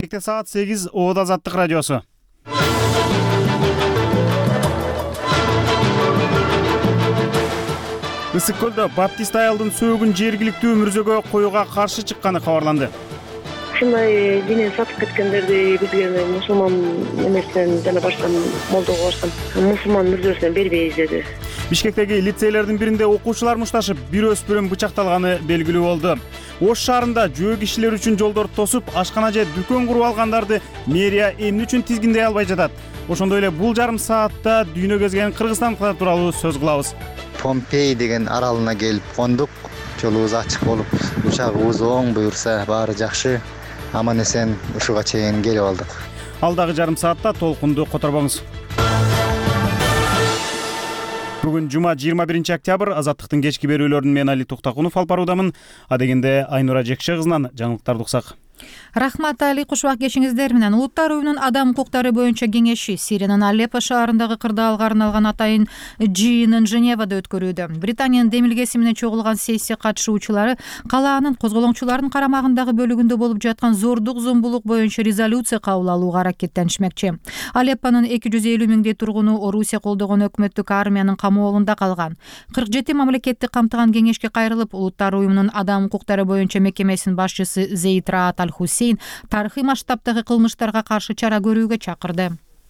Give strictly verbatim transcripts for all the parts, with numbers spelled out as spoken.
Эртекте саат сегиз Оодо Азаттык радиосу. Ысык көлдө баптист аялдын сөөгүн жергиликтүү мүрзөгө коюуга каршы чыкканы кабарланды. Ушундай динин сатып кеткендерди бизге мусулман эместен жана башка молдого барсам мусулман мүрзөсүнөн бербейбиз деди. Бишкектеги лицейлердин биринде окуучулар мушташып, бир өспүрүм бычакталганы белгилүү болду. Ош шаарында жөө кишилер үчүн жолдорду тосуп, ашкана же дүкөн куруп алгандарды мэрия эмне үчүн тизгиндей албай жатат? Ошондой эле бул жарым саатта дүйнө кезген Кыргызстан тууралуу сөз кылабыз. Помпей деген аралына келип кондук. Жолубуз ачык болуп, учагыбыз оң буюрса баары жакшы. Аман эсен ушуга чейин келип алдык. Алдагы жарым саатта толкунду которбоңуз. Бүгүн жума жыйырма биринчи октябрь. Азаттыктын кечки берүүлөрүн мен Али Токтакунов алып баруудамын. Адегенде Айнура Жекше кызынан жаңылыктарды уксак. Рахмат Али, кушубак кешиңиздер менен. Улуттар уюмунун адам укуктары боюнча кеңеши Сириянын Алеппо шаарындагы кырдаалга арналган атайын жыйынын Женевада өткөрүүдө. Британиянын демилгеси менен чогулган сессия катышуучулары калаанын козголоңчулардын карамагындагы бөлүгүндө болуп жаткан зордук зомбулук боюнча резолюция кабыл алууга аракеттенишмекчи. Алеппонун эки жүз элүү миңдей тургуну Орусия колдогон өкмөттүк армиянын камоолунда калган. кырк жети мамлекетти камтыган кеңешке кайрылып, Улуттар уюмунун адам укуктары боюнча мекемесинин башчысы Зейд Раат Аль-Хусейн тарыхый масштабтагы кылмыштарга каршы чара көрүүгө чакырды.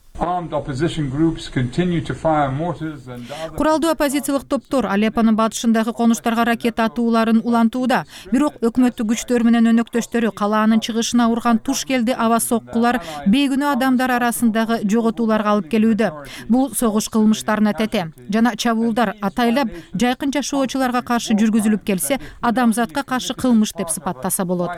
Куралдуу оппозициялык топтор Алеппонун батышындагы конуштарга ракета атууларын улантууда. Бирок өкмөттүк күчтөр менен өнөктөштөрү калаанын чыгышына урган туш келди аба соккулар бейгүнөө адамдар арасындагы жоготууларга алып келүүдө. Бул согуш кылмыштарына тете жана чабуулдар атайлап жайкын жашоочуларга каршы жүргүзүлүп келсе, адамзатка каршы кылмыш деп сыпаттаса болот.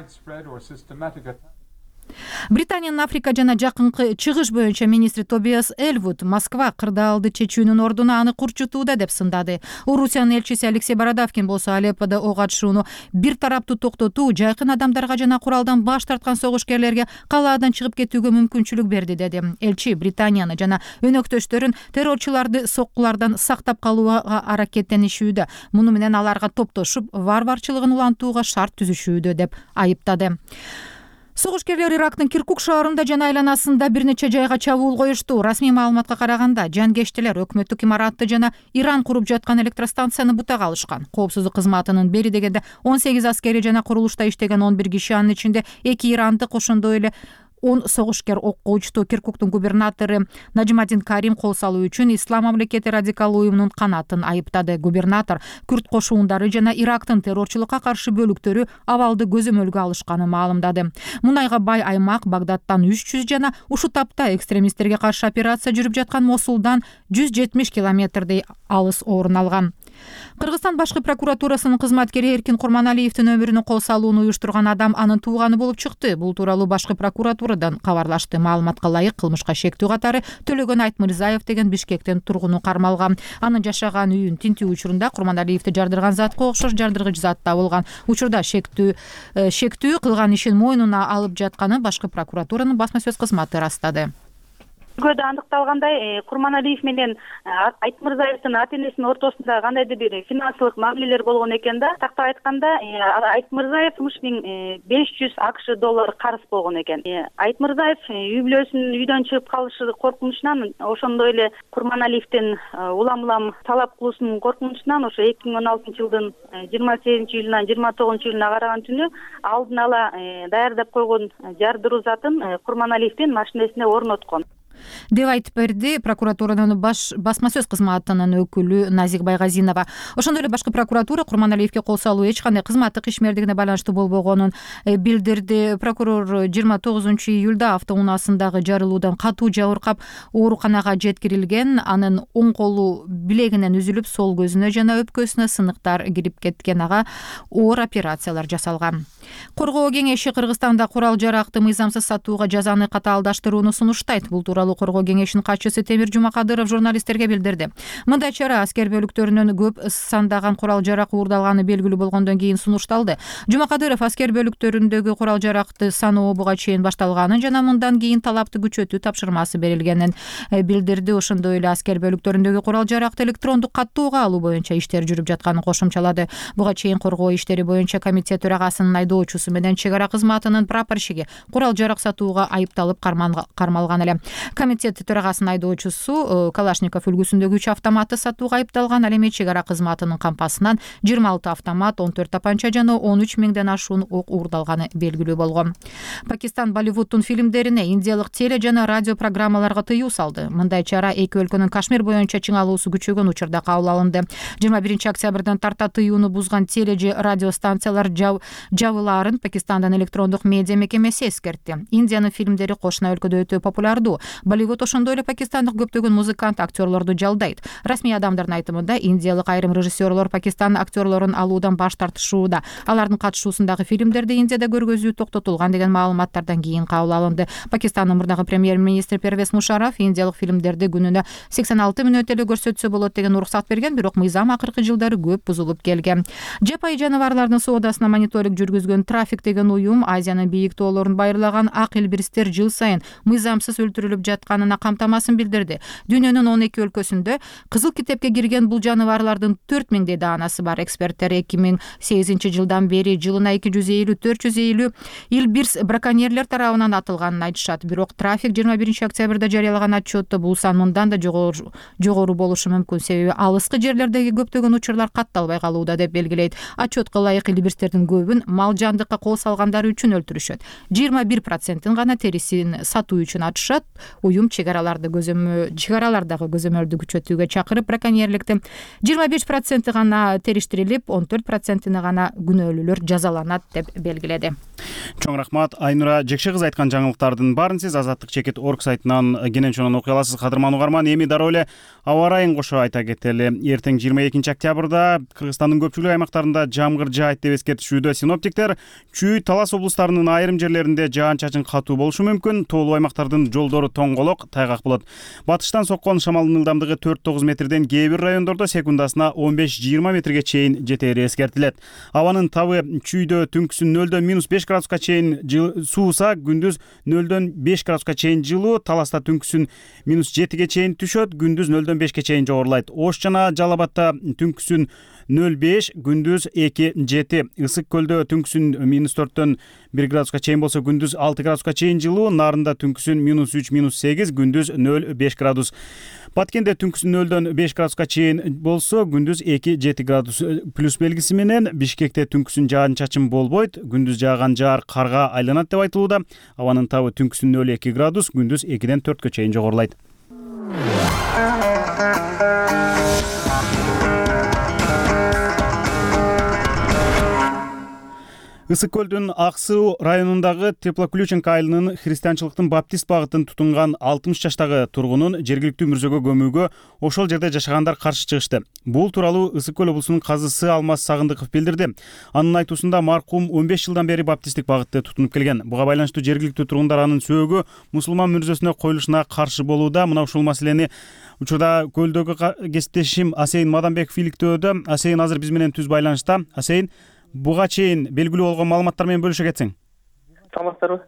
Британиянын Африка жана жакынкы чыгыш боюнча министри Тобиас Эльвуд Москва кырдаалды чечүүнүн ордуна аны курчутууда деп сындады. Орусиянын элчиси Алексей Бородавкин болсо Алепподо ок атышууну бир тараптуу токтотуу жайкын адамдарга жана куралдан баш тарткан согушкерлерге калаадан чыгып кетүүгө мүмкүнчүлүк берди деди. Элчи Британияны жана өнөктөштөрүн террорчуларды соккулардан сактап калууга аракеттенишүүдө. Муну менен аларга топтошуп варварчылыгын улантууга шарт түзүшүүдө деп айыптады. Согушкерлер Ирактын Киркук шаарында жана айланасында бир нече жайга чабуул коюшту. Расмий маалыматка караганда, жангештилер өкмөттүк имаратты жана Иран куруп жаткан электростанцияны бутак алышкан. Коопсуздук кызматынын бери дегенде он сегиз аскери жана курулушта иштеген он бир киши, анын ичинде эки ирандык, ошондой эле он согушкер окко учту. Киркуктун губернатору Наджмадин Карим кол салуу үчүн Ислам мамлекети радикал уюмунун канатын айыптады. Губернатор күрд кошуундары жана Ирактын террорчулукка каршы бөлүктөрү абалды көзөмөлгө алышканын маалымдады. Мунайга бай аймак Багдадтан үч жүз жана ушул тапта экстремисттерге каршы операция жүрүп жаткан Мосулдан жүз жетимиш километрдей алыс орун алган. Кыргызстан башкы прокуратурасынын кызматкери Эркин Курманалиевдин өмүрүнө кол салууну уюштурган адам анын тууганы болуп чыкты. Бул тууралуу башкы прокуратурадан кабарлашты. Маалыматка ылайык, кылмышка шектүү катары Төлөгөн Айтмырзаев деген Бишкектен тургуну кармалган. Анын жашаган үйүн тинтүү учурунда Курманалиевди жардырган затка окшош жардыргыч зат табылган. Учурда шектүү шектүү кылган ишин мойнуна алып жатканын башкы прокуратуранын басма сөз кызматы ырастады. Көдө андыкталгандай, Курманалиев менен Айтмырзаевдин ата-энесинин ортосунда кандайдыр бир финансылык мамилелер болгон экен да. Тактап айтканда, Айтмырзаев үч миң беш жүз акш доллар карыз болгон экен. Айтмырзаев үй бүлөсүнүн үйдөн чыгып калышы коркунучунан, ошондой эле Курманалиевдин улам-улам талап кылуусунун коркунучунан ошо эки миң он алтынчы жылдын жыйырма сегизинчи июлунан жыйырма тогузунчу июлуна караган түнү алдын ала даярдап койгон жардыруу затын Курманалиевдин машинесине орноткон деп айтып берди прокуратуранын баш басма сөз кызматынын өкүлү Назик Байгазинова. Ошондой эле башкы прокуратура Курманалиевге кол салуу эч кандай кызматтык ишмердигине байланыштуу болбогонун билдирди. Прокурор жыйырма тогузунчу июлда автоунаасындагы жарылуудан катуу жабыркап ооруканага жеткирилген. Анын оң колу билегинен үзүлүп, сол көзүнө жана өпкөсүнө сыныктар кирип кеткен. Ага оор операциялар жасалган. Коргоо кеңеши Кыргызстанда курал жаракты мыйзамсыз сатууга жазаны катаалдаштырууну сунуштайт. Бул тууралуу коргоо кеңешинин катчысы Темир Жумакадыров журналисттерге билдирди. Мындай чара аскер бөлүктөрүнөн көп сандаган курал жарак уурдалганы белгилүү болгондон кийин сунушталды. Жумакадыров аскер бөлүктөрүндөгү курал жаракты саноо буга чейин башталганын жана мындан кийин талапты күчөтүү тапшырмасы берилгенин билдирди. Ошондой эле аскер бөлүктөрүндөгү курал жаракты электрондук каттоого алуу боюнча иштер жүрүп жатканын кошумчалады. Буга чейин коргоо иштери боюнча комитет төрагасынын айдоо айдоочусу менен чек ара кызматынын прапорщиги курал жарак сатууга айыпталып кармалган эле. Комитет төрагасынын айдоочусу Калашников үлгүсүндөгү үч автоматты сатууга айыпталган. Ал эми чек ара кызматынын кампасынан жыйырма алты автомат, он төрт тапанча жана он үч миңден ашуун ок уурдалганы белгилүү болгон. Пакистан Болливудтун фильмдерине индиялык теле жана радио программаларга тыюу салды. Мындай чара эки өлкөнүн Кашмир боюнча чыңалуусу күчөгөн учурда кабыл алынды. жыйырма биринчи октябрдан тарта тыюуну бузган теле же радио станциялар жабылаарын Пакистандын электрондук медиа мекемеси эскертти. Индиянын фильмдери кошуна өлкөдө өтө популярдуу. Болливуд ошондой эле пакистандык көптөгөн музыкант, актерлорду жалдайт. Расмий адамдардын айтымында индиялык айрым режиссерлор Пакистан актерлорун алуудан баш тартышууда. Алардын катышуусундагы фильмдерди Индияда көргөзүү токтотулган деген маалыматтардан кийин кабыл алынды. Пакистандын мурдагы премьер-министри Первез Мушарраф индиялык фильмдерди күнүнө сексен алты мүнөт эле көрсөтсө болот деген уруксат берген, бирок мыйзам акыркы жылдары көп бузулуп келген. Жапайы жаныбарлардын соодасына мониторинг жүргүзгөн Трафик деген уюм Азиянын бийик тоолорун байырлаган ак илбирстер жыл сайын мыйзамсыз өлтүрүлүп жатканына камтамасын билдирди. Дүйнөнүн он эки өлкөсүндө кызыл китепке кирген бул жаныбарлардын төрт миңдей даанасы бар. Эксперттер эки миң сегизинчи жылдан бери жылына эки жүз элүү төрт жүз элүү илбирс браконьерлер тарабынан атылганын айтышат. Бирок Трафик жыйырма биринчи октябрда жарыялаган отчетто бул сан мындан да жогору болушу мүмкүн, себеби алыскы жерлердеги көптөгөн учурлар катталбай калууда деп белгилейт. Отчетко ылайык илбирстердин көбүн мал жандыкка кол салгандары үчүн өлтүрүшөт. жыйырма бир процентин гана терисин сатуу үчүн атышат. Уюм чек араларды көзөмө чек аралардагы көзөмөлдү күчөтүүгө чакырып, браконьерликти жыйырма беш проценти гана териштирилип, он төрт процентине гана күнөөлүүлөр жазаланат деп белгиледи. Чоң рахмат. Айнура Жекше кызы айткан жаңылыктардын баарын сиз Азаттык чекит точка орг сайтынан кенен чонун окуй аласыз. Кадырман угарман, эми дароо эле аба ырайын кошо айта кетели. Эртең жыйырма экинчи октябрда Кыргызстандын көпчүлүк аймактарында жамгыр жаайт деп эскертишүүдө. Синоптиктер Чүй, Талас облустарынын айрым жерлеринде жаан-чачын катуу болушу мүмкүн. Тоолуу аймактардын жолдору тоңголок, тайгак болот. Батыштан соккон шамалдын ылдамдыгы төрт тогуз метрден, кээ бир райондордо секундасына он беш жыйырма метрге чейин жетери эскертилет. Абанын табы Чүйдө түнкүсүн нөлдөн минус беш градуска чейин сууса, күндүз нөлдөн беш градуска чейин жылуу. Таласта түнкүсүн минус жетиге чейин түшөт, күндүз нөлдөн бешке чейин жогорулайт. Ош жана Жалал Абадта түнкүсүн нөл беш, күндүз эки жети. Ысык көлдө түнкүсүн минус төрттөн бир градуска чейин болсо, күндүз алты градуска чейин жылуу. Нарында түнкүсүн минус үч, минус сегиз, күндүз нөл беш градус. Баткенде түнкүсүн нөлдөн беш градуска чейин болсо, күндүз эки жети градус плюс белгиси менен. Бишкекте түнкүсүн жаан-чачын болбойт, күндүз жааган жаар карга айланат деп айтылууда. Абанын табы түнкүсүн нөл эки градус, күндүз экиден төрткө чейин жогорулайт. Ысык көлдүн Ак Суу районундагы Теплоключенко айылынын христианчылыктын баптист багытын тутунган алтымыш жаштагы тургунун жергиликтүү мүрзөгө көмүүгө ошол жерде жашагандар каршы чыгышты. Бул тууралуу Ысык көл облусунун казысы Алмаз Сагындыков билдирди. Анын айтуусунда маркум он беш жылдан бери баптисттик багытты тутунуп келген. Буга байланыштуу жергиликтүү тургундар анын сөөгү мусулман мүрзөсүнө коюлушуна каршы болууда. Мына ушул маселени учурда көлдөгү кесиптешим Асейин Мадамбеков иликтөөдө. Асейин азыр биз менен түз байланышта. Асейин, буга чейин белгилүү болгон маалыматтар менен бөлүшө кетсең. Саламатсыздарбы?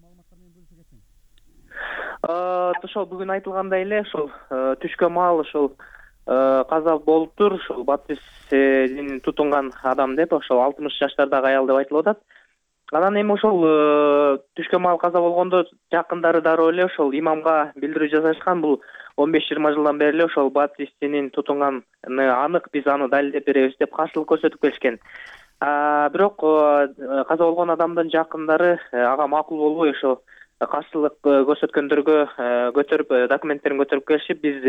Ошол бүгүн айтылгандай эле ошол түшкө маал ошол каза болуптур. Ошол баптист динин тутунган адам деп, ошол алтымыш жаштардагы аял деп айтылып атат. Анан эми ошол түшкө маал каза болгондо жакындары дароо эле ошол имамга билдирүү жасашкан. Бул он беш жыйырма жылдан бери эле ошол баптист динин тутунганы анык, биз аны далилдеп беребиз деп каршылык көрсөтүп келишкен. Бирок каза болгон адамдын жакындары ага макул болбой ошо каршылык көрсөткөндөргө көтөрүп документтерин көтөрүп келишип, биз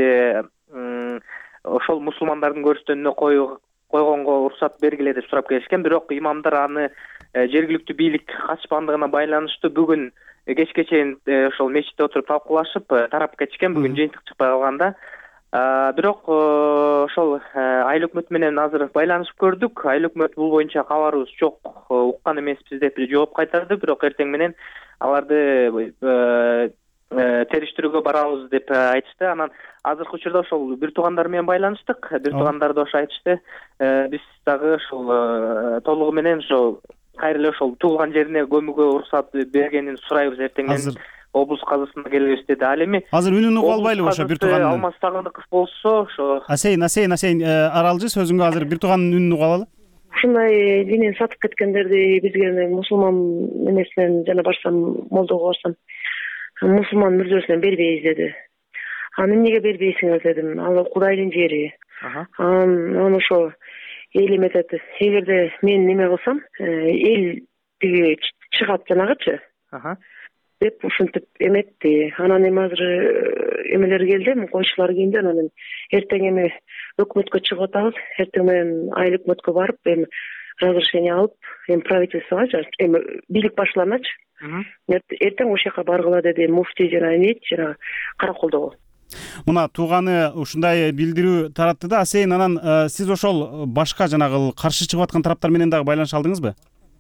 ошол мусулмандардын көрүстөнүнө койгонго уруксат бергиле деп сурап келишкен. Бирок имамдар аны жергиликтүү бийлик катышпагандыгына байланыштуу бүгүн кечке чейин ошол мечитте отуруп талкуулашып тарап кетишкен. Бүгүн жыйынтык чыкпай калганда. Бирок ошол айыл өкмөтү менен азыр байланышып көрдүк. Айыл өкмөт бул боюнча кабарыбыз жок, уккан эмеспиз деп жооп кайтарды. Бирок эртең менен аларды териштирүүгө барабыз деп айтышты. Анан азыркы учурда ошол бир туугандар менен байланыштык. Бир туугандар да ошо айтышты. Биз дагы ошол толугу менен ошо кайра эле ошол туулган жерине көмүүгө уруксат бергенин сурайбыз. Эртең менен облус казысына келебиз деди. Ал эми азыр үнүн угуп албайлыбы ошо бир туугандын? Алмаз Сагындыков болсо ошо Асейин, Асейин, Асейин, аралжы сөзүңгө азыр бир туугандын үнүн угуп алалы. ушундай динин сатып кеткендерди бизге мусулман эмесинен жана барсам молдого барсам мусулман мүрзөсүнөн бербейбиз деди. Аны эмнеге бербейсиңер дедим. Ал Кудайдын жери. Анан ошо эл эметет. Эгерде мен неме кылсам, эл тиги чыгат жанагычы. Деп ушинтип эметти. Анан эми азыр эмелер келди, койчулар келди. Анан эртең эми өкмөткө чыгып атабыз. Эртең менен айыл өкмөткө барып, эми разрешение алып, эми правительствого, эми бийлик башчыларыначы. Эртең ошол жака баргыла деди муфтий жана эмет жана Караколдогу. Мына тууганы ушундай билдирүү таратты да. Асейин, анан сиз ошол башка жанагы каршы чыгып аткан тараптар менен дагы байланыша алдыңызбы?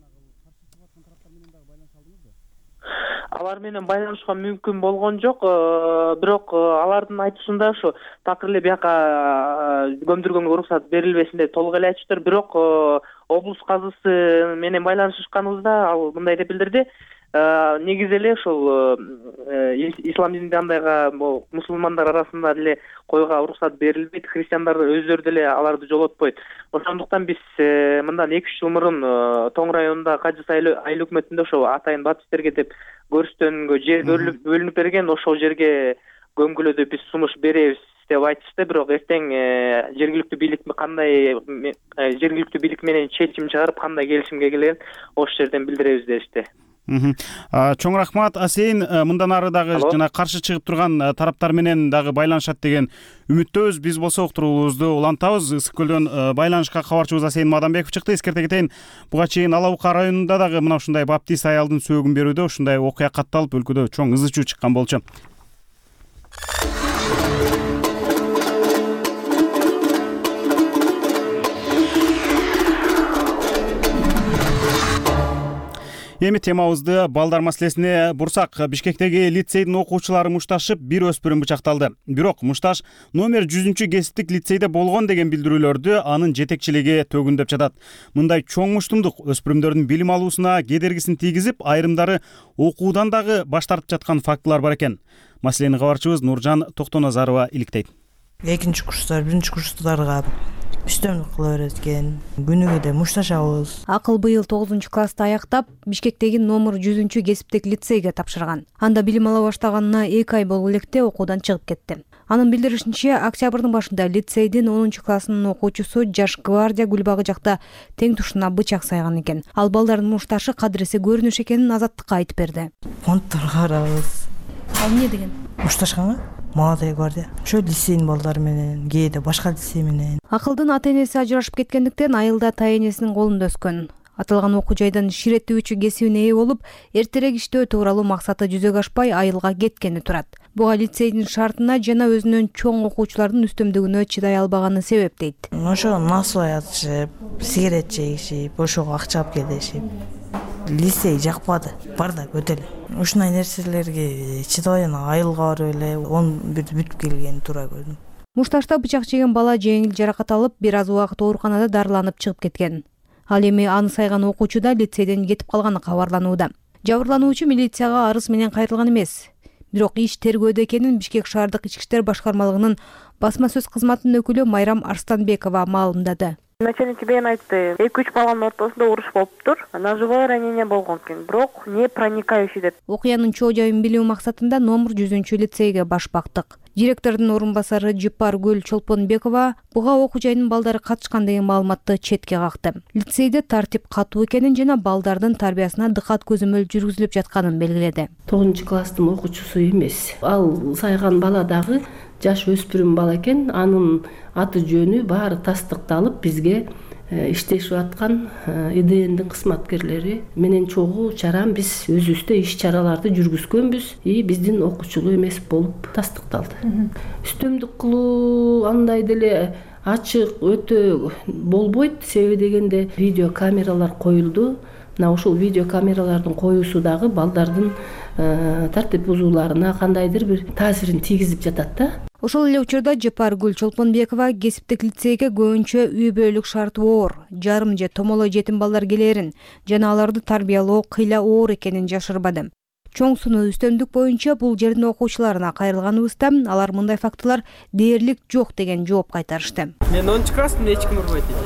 Алар менен байланышка мүмкүн болгон жок, бирок алардын айтышында ушу такыр эле бияка көмдүргөнгө уруксат берилбесин деп толук эле айтыштыр. Бирок облус казысы менен байланышканыбызда ал мындай деп билдирди. Негизи эле ушул ислам дининде андайга мусулмандар арасында деле койго уруксат берилбейт, христиандар өздөрү деле аларды жолотпойт. Ошондуктан биз мындан эки үч жыл мурун Тоң районунда Кажыс айыл өкмөтүндө ошо атайын баптисттерге деп көрүстөнгө жер бөлүнүп берген, ошол жерге көмгүлөдө биз сунуш беребиз деп айтышты. Бирок эртең жергиликтүү бийлик кандай жергиликтүү бийлик менен чечим чыгарып кандай келишимге келген ошол жерден билдиребиз дешти. Чоң рахмат. Асейин, мындан ары дагы жана каршы чыгып турган тараптар менен дагы байланышат деген үмүттөбүз. Биз болсо уктуруубузду улантабыз. Ысык көлдөн байланышка кабарчыбыз Асейин Мадамбеков чыкты. Эскерте кетейин, буга чейин Ала Бука районунда дагы мына ушундай баптист аялдын сөөгүн берүүдө ушундай окуя катталып өлкөдө чоң ызы чуу чыккан болчу. Эми темабызды балдар маселесине бурсак. Бишкектеги лицейдин окуучулары мушташып, бир өспүрүм бычакталды. Бирок мушташ номер жүзүнчү кесиптик лицейде болгон деген билдирүүлөрдү анын жетекчилиги төгүндөп жатат. Мындай чоң муштумдук өспүрүмдөрдүн билим алуусуна кедергисин тийгизип, айрымдары окуудан дагы баш тартып жаткан фактылар бар экен. Маселени кабарчыбыз Нуржан Токтоназарова иликтейт. Экинчи курстар, биринчи курстарга үстөмдүк кыла берет экен. Күнүгө да мушташабыз. Акыл быйыл тогузунчу класста аяктап, Бишкектеги номер жүзүнчү кесиптик лицейге тапшырган. Анда билим ала баштаганына эки ай болуп электе окуудан чыгып кетти. Анын билдиришинче, октябрдын башында лицейдин онунчу классынын окуучусу Жаш гвардия Гүлбагы жакта тең тушуна бычак сайган экен. Ал балдардын мушташы кадыреси көрүнүш экенин Азаттыкка айтып берди. Фондторго карабыз. Ал эмне деген? Мушташканга? Молодая гвардия. Ошо лицейдин балдары менен, кээде башка лицей менен. Акылдын ата-энеси ажырашып кеткендиктен айылда ата-энесинин колунда өскөн. Аталган окуу жайдан ширеттүүчү кесибине ээ болуп, эртерээк иштөө тууралуу максаты жүзөгө ашпай айылга кеткени турат. Буга лицейдин шартына жана өзүнөн чоң окуучулардын үстөмдүгүнө чыдай албаганы себеп дейт. Ошо насыбай атышып, сигарет чегишип, ошого акча алып келишип. Лицей жакпады. Бар да көтөлө. Ушундай нерселерге чыдабай айылга барып эле он бирди бүтүп келгени туура көрдүм. Мушташта бычак жеген бала жеңил жаракат алып, бир аз убакыт ооруканада дарыланып чыгып кеткен. Ал эми аны сайган окуучу да лицейден кетип калганы кабарланууда. Жабырлануучу милицияга арыз менен кайрылган эмес. Бирок иш тергөөдө экенин Бишкек шаардык ички иштер башкармалыгынын басма сөз кызматынын өкүлү Майрам Арстанбекова маалымдады. Начальник бен айтты, эки үч баланын ортосунда уруш болуптур. Ножевое ранение болгон экен, бирок не проникающий деп. Окуянын чоо жайын билүү максатында номер жүзүнчү лицейге баш бактык. Директордун орун басары Жыпаргүл Чолпонбекова буга окуу жайынын балдары катышкан деген маалыматты четке какты. Лицейде тартип катуу экенин жана балдардын тарбиясына дыкат көзөмөл жүргүзүлүп жатканын белгиледи. тогузунчу класстын окуучусу эмес. Ал сайган бала дагы жаш өспүрүм бала экен. Анын аты жөнү баары тастыкталып, бизге иштешип аткан И Д Ндин кызматкерлери менен чогуу чарам биз өзүбүздө иш чараларды жүргүзгөнбүз. И биздин окуучулуу эмес болуп тастыкталды. Үстөмдүк кылуу андай деле ачык өтө болбойт. Себеби дегенде видео камералар коюлду. Мына ошол видео камералардын коюусу дагы балдардын тартип бузууларына кандайдыр бир таасирин тийгизип жатат да. Ошол эле учурда Жапаргүл Чолпонбекова кесиптик лицейге көбүнчө үй бүлөлүк шарты оор, жарым же томоло жетим балдар келерин жана аларды тарбиялоо кыйла оор экенин жашырбады. Чоң сунуу үстөмдүк боюнча бул жердин окуучуларына кайрылганыбызда алар мындай фактылар дээрлик жок деген жооп кайтарышты. Мен онунчу класстын эч ким урбайт.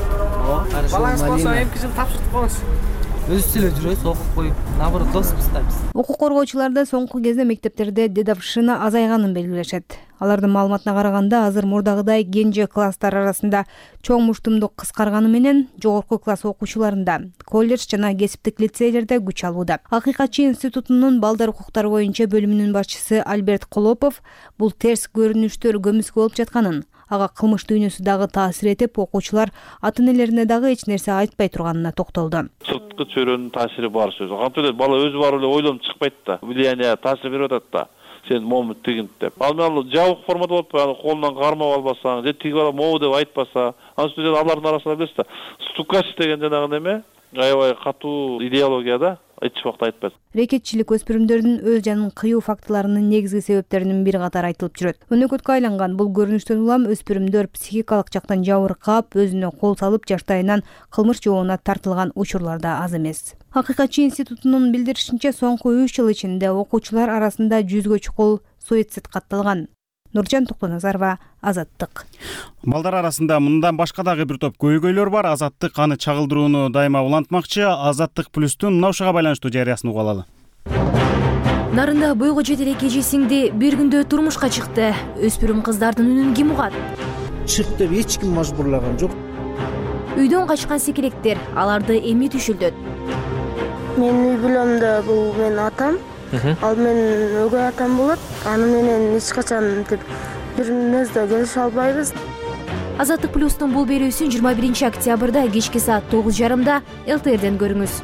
ооба. Балаңыз болсо эмкисин тапшыртып коюңуз. Өзүбүз эле жүрөбүз, окуп коюп, наоборот тосуп тастайбыз. Укук коргоочулар да соңку кезде мектептерде дедовщина азайганын белгилешет. Алардын маалыматына караганда, азыр мурдагыдай кенже класстар арасында чоң муштумдук кыскарганы менен жогорку класс окуучуларында, колледж жана кесиптик лицейлерде күч алууда. Акыйкатчы институтунун балдар укуктары боюнча бөлүмүнүн башчысы Альберт Колопов бул терс көрүнүштөр көмүскө болуп жатканын, ага кылмыш дүйнөсү дагы таасир этип, окуучулар ата-энелерине дагы эч нерсе айтпай турганына токтолду. Сырткы чөйрөнүн таасири бар сөз. Кантип эле бала өзү барып эле ойлонуп чыкпайт да. Влияние таасир берип атат да. Сен момут тигинт деп. Ал менен жабык формада болуп, аны колунан кармап албасаң, же тиги бала могу деп айтпаса, анын үстүнө алардын арасында билесиз да, стукач деген жанагы неме, аябай катуу идеология да, эч убакта айтпайт. Рекетчилик өспүрүмдөрдүн өз жанын кыюу фактыларынын негизги себептеринин бир катары айтылып жүрөт. Өнөкөткө айланган бул көрүнүштөн улам өспүрүмдөр психикалык жактан жабыркап, өзүнө кол салып, жаштайынан кылмыш жообуна тартылган учурлар да аз эмес. Акыйкатчы институтунун билдиришинче, соңку үч жыл ичинде окуучулар арасында жүзгө чукул суицид катталган. Нуржан Токтоназарова, Азаттык. Балдар арасында мындан башка дагы бир топ көйгөйлөр бар. Азаттык аны чагылдырууну дайыма улантмакчы. Азаттык плюстун мына ушуга байланыштуу жарыясын угуп алалы. Нарында бойго жетер эки эже сиңди бир күндө турмушка чыкты. Өспүрүм кыздардын үнүн ким угат? Чык деп эч ким мажбурлаган жок. Үйдөн качкан секеректер, аларды эми түшүлдөт. Мен үй бүлөмдө бул менин атам. Ал менин өгөй атам болот. Аны менен эч качан деп бир нерсе келише албайбыз. Азаттык плюстун бул берүүсүн жыйырма биринчи октябрда кечки саат тогуз жарымда эл тэ эрден көрүңүз.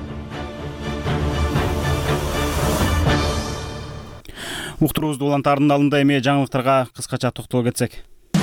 Уктуруубузду улантардын алдында эми жаңылыктарга кыскача токтоло кетсек.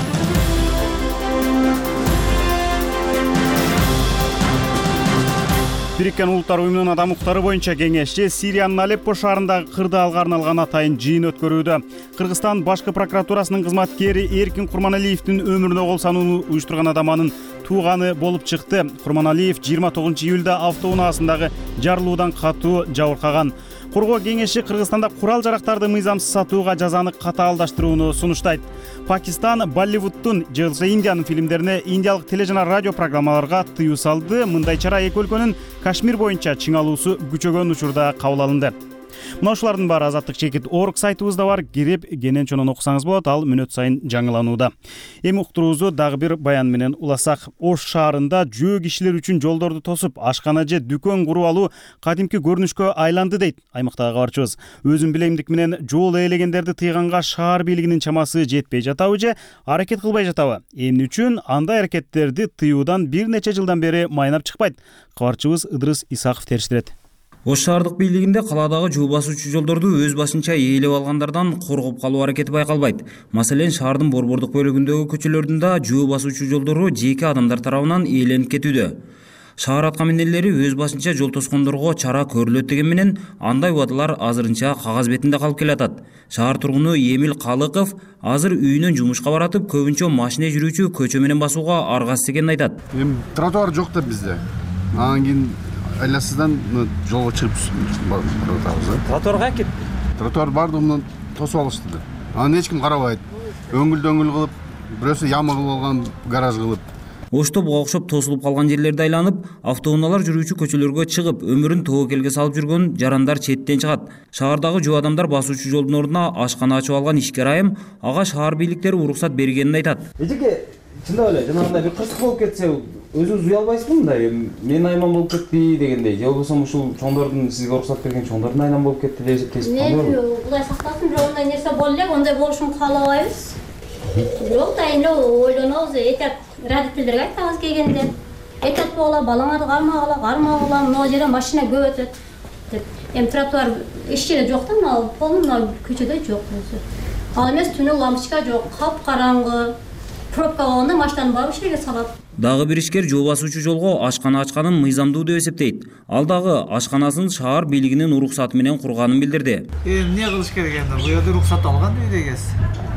Бириккен Улуттар уюмунун адам укуктары боюнча кеңешчи Сириянын Алеппо шаарындагы кырдаалга арналган атайын жыйын өткөрүүдө. Кыргызстан башкы прокуратурасынын кызматкери Эркин Курманалиевдин өмүрүнө кол салууну уюштурган адаманын тууганы болуп чыкты. Курманалиев жыйырма тогузунчу июлда автоунаасындагы жарылуудан катуу жабыркаган. Коргоо кеңеши Кыргызстанда курал жарактарды мыйзамсыз сатууга жазаны катаалдаштырууну сунуштайт. Пакистан Болливудтун же Индиянын фильмдерине, индиялык теле жана радио программаларга тыюу салды. Мындай чара эки өлкөнүн Кашмир боюнча чыңалуусу күчөгөн учурда кабыл алынды. Мына ушулардын баары азаттык чекит орг сайтыбызда бар. Кирип кенен чонон окусаңыз болот. Ал мүнөт сайын жаңыланууда. Эми уктуруубузду дагы бир баян менен уласак. Ош шаарында жөө кишилер үчүн жолдорду тосуп, ашкана же дүкөн куруп алуу кадимки көрүнүшкө айланды дейт аймактагы кабарчыбыз. Өзүн билемдик менен жол ээлегендерди тыйганга шаар бийлигинин чамасы жетпей жатабы же аракет кылбай жатабы? Эмне үчүн андай аракеттерди тыюудан бир нече жылдан бери майнап чыкпайт? Кабарчыбыз Ыдырыс Исаков териштирет. Ош шаардык бийлигинде каладагы жөө басуучу жолдорду өз башынча ээлеп алгандардан коргоп калуу аракети байкалбайт. Маселен, шаардын борбордук бөлүгүндөгү көчөлөрдүн да жөө басуучу жолдору жеке адамдар тарабынан ээленип кетүүдө. Шаар аткаминерлери өз башынча жол тоскондорго чара көрүлөт деген менен андай убадалар азырынча кагаз бетинде калып келатат. Шаар тургуну Эмил Калыков азыр үйүнөн жумушка баратып, көбүнчө машина жүрүүчү көчө менен басууга аргасыз экенин айтат. Эми тротуар жок да бизде. Анан кийин айласыздан жолго чыгып баратабыз. Тротуар кайда кетти? Тротуар бардыгынан тосуп алышты да. Анан эч ким карабайт. Өңүл-дөңүл кылып, бирөөсү яма кылып алган, гараж кылып. Ошто буга окшоп тосулуп калган жерлерди айланып, автоунаалар жүрүүчү көчөлөргө чыгып, өмүрүн тобокелге салып жүргөн жарандар четтен чыгат. Шаардагы жөө адамдар басуучу жолдун ордуна ашкана ачып алган ишкер айым ага шаар бийликтери уруксат бергенин айтат. Эжеке, чындап эле жанагындай бир кырсык болуп кетсе, өзүңүз уя албайсызбы мындай? Мен айман болуп кетти дегендей, же болбосо ушул чоңдордун сизге уруксат берген чоңдордун айман болуп кетти деп эсептейсизби? Мен Кудай сактасын, бирок андай нерсе боло элек, андай болушун каалабайбыз. Бирок дайын эле ойлонобуз, этеп родительдерге айтабыз келгенде. Этеп боло, балаңарды кармагыла, кармагыла, мына жерде машина көп өтөт деп. Эми тротуар эч жерде жок да, мына полный көчөдө жок өзү. Ал эмес түнү лампочка жок, капкараңгы. Пробка болгондо машинаны барып ишерге салат. Дагы бир ишкер жөө басуучу жолго ашкана ачканын мыйзамдуу деп эсептейт. Ал дагы ашканасын шаар бийлигинин уруксаты менен курганын билдирди. Эми эмне кылыш керек энди? Бу жерде уруксат алган үйдөгүс.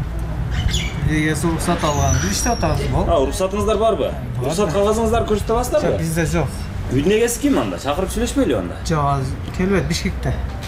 Үйдөгүс уруксат алган. Биз иштеп атабызбы? А, уруксатыңыздар барбы? Уруксат кагазыңыздарды көрсөтө аласыздарбы? Жок, бизде жок. Үйдүн эгеси ким анда? Чакырып сүйлөшпөйлү анда? Жок, келбейт Бишкекте.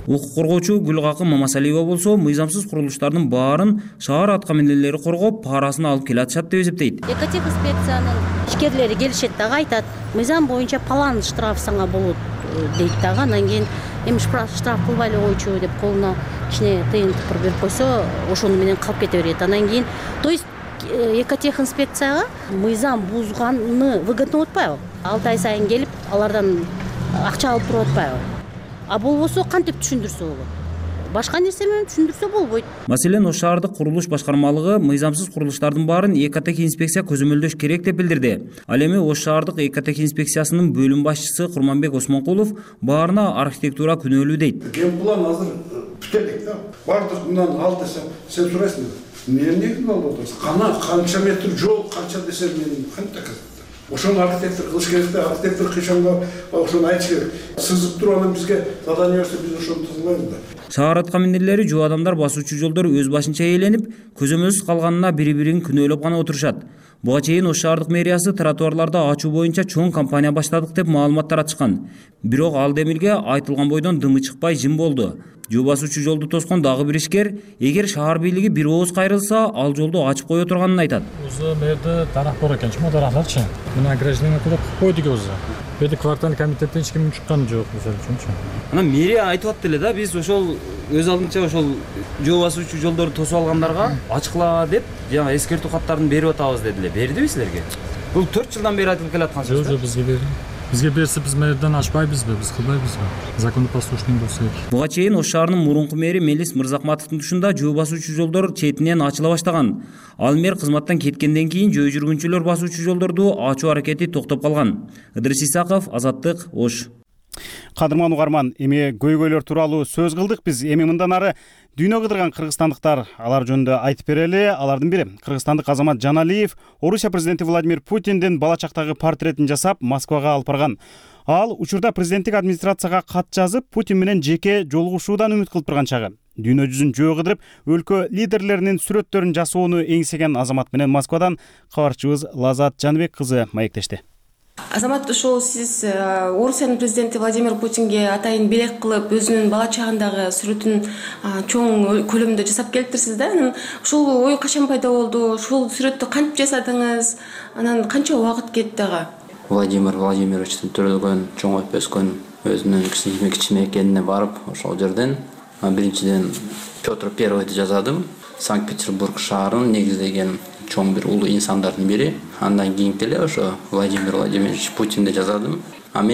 Укук коргоочу Гүлгакы Мамасалиева болсо мыйзамсыз курулуштардын баарын шаар аткаминерлери коргоп, парасын алып келатышат деп эсептейт. Экотехинспекциянын ишкерлери келишет дагы айтат, мыйзам боюнча палан штраф саңа болот дейт дагы. Анан кийин эми штраф кылбай эле койчу деп колуна кичине тыйын тыпыр берип койсо, ошону менен калып кете берет. Анан кийин, то есть экотехинспекцияга мыйзам бузганы выгодно болуп атпайбы? алты ай сайын келип, алардан акча алып туруп атпайбы? А болбосо кантип түшүндүрсө болот? Башка нерсе менен түшүндүрсө болбойт. Маселен, Ош шаардык курулуш башкармалыгы мыйзамсыз курулуштардын баарын экотехинспекция көзөмөлдөш керек деп билдирди. Ал эми Ош шаардык экотехинспекциясынын бөлүм башчысы Курманбек Осмонкулов баарына архитектура күнөөлүү дейт. Генплан азыр бүтелек да. Бардык мындан ал десем, сен сурайсың. Мен эмне болуп атат? Кана канча метр жол, канча десем мен кантип казат. Ошону архитектор кылыш керек да, архитектор кышанга ошону айтыш керек. Сызып туруп анан бизге задание берсе биз ошону тызмайбыз да. Шаар аткаминерлери жөө адамдар басуучу жолдор өз башынча ээленип, көзөмөлсүз калганына бири-бирин күнөөлөп гана отурушат. Буга чейин Ош шаардык мэриясы тротуарларды ачуу боюнча чоң кампания баштадык деп маалымат таратышкан. Бирок ал демилге айтылган бойдон дымы чыкпай жим болду. Жөө басуучу жолду тоскон дагы бир ишкер, эгер шаар бийлиги бир ооз кайрылса, ал жолду ачып кое турганын айтат. Өзү мэрде дарак бар экен, чыма дарактарчы. Мына ограждение кылып койдук өзү. Беди квартал комитеттен эч ким чыккан жок, мисалы үчүнчү. Анан мэрия айтып атты эле да, биз ошол өз алдынча ошол жөө басуучу жолдорду тосуп алгандарга ачыкла деп, жана эскертүү каттарын берип атабыз дедиле. Бердиби силерге? Бул төрт жылдан бери айтылып келаткан сөз. Жок, бизге берди. Бизге берсе биз мэрден ачпайбызбы, биз кылбайбызбы? Законопослушный болсок. Буга чейин Ош шаарынын мурунку мэри Мелис Мырзахматовдун тушунда жөө басуучу жолдор четинен ачыла баштаган. Ал мэр кызматтан кеткенден кийин жөө жүргүнчүлөр басуучу жолдорду ачуу аракети токтоп калган. Ыдырыс Исаков, Азаттык, Ош. Кадырман угарман, эми көйгөйлөр тууралуу сөз кылдык биз. Эми мындан ары дүйнө кыдырган кыргызстандыктар алар жөнүндө айтып берели. Алардын бири кыргызстандык Азамат Жаналиев Орусия президенти Владимир Путиндин бала чактагы портретин жасап Москвага алып барган. Ал учурда президенттик администрацияга кат жазып, Путин менен жеке жолугушуудан үмүт кылып турган чагы. Дүйнө жүзүн жөө кыдырып, өлкө лидерлеринин сүрөттөрүн жасоону эңсеген Азамат менен Москвадан кабарчыбыз Лазат Жанбек кызы маектешти. Азамат, ошол сиз Орусиянын президенти Владимир Путинге атайын белек кылып, өзүнүн бала чагындагы сүрөтүн чоң көлөмдө жасап келиптирсиз да. Анан ушул ой качан пайда болду? Ушул сүрөттү кантип жасадыңыз? Анан канча убакыт кетти ага? Владимир Владимировичтин төрөлгөн, чоңоюп өскөн өзүнүн кичине экенине барып, ошол жерден биринчиден Петр Первойду жазадым. Санкт-Петербург шаарын негиздеген чоң бир улуу инсандардын бири. Андан кийин деле ошо Владимир Владимирович Путинди жазадым.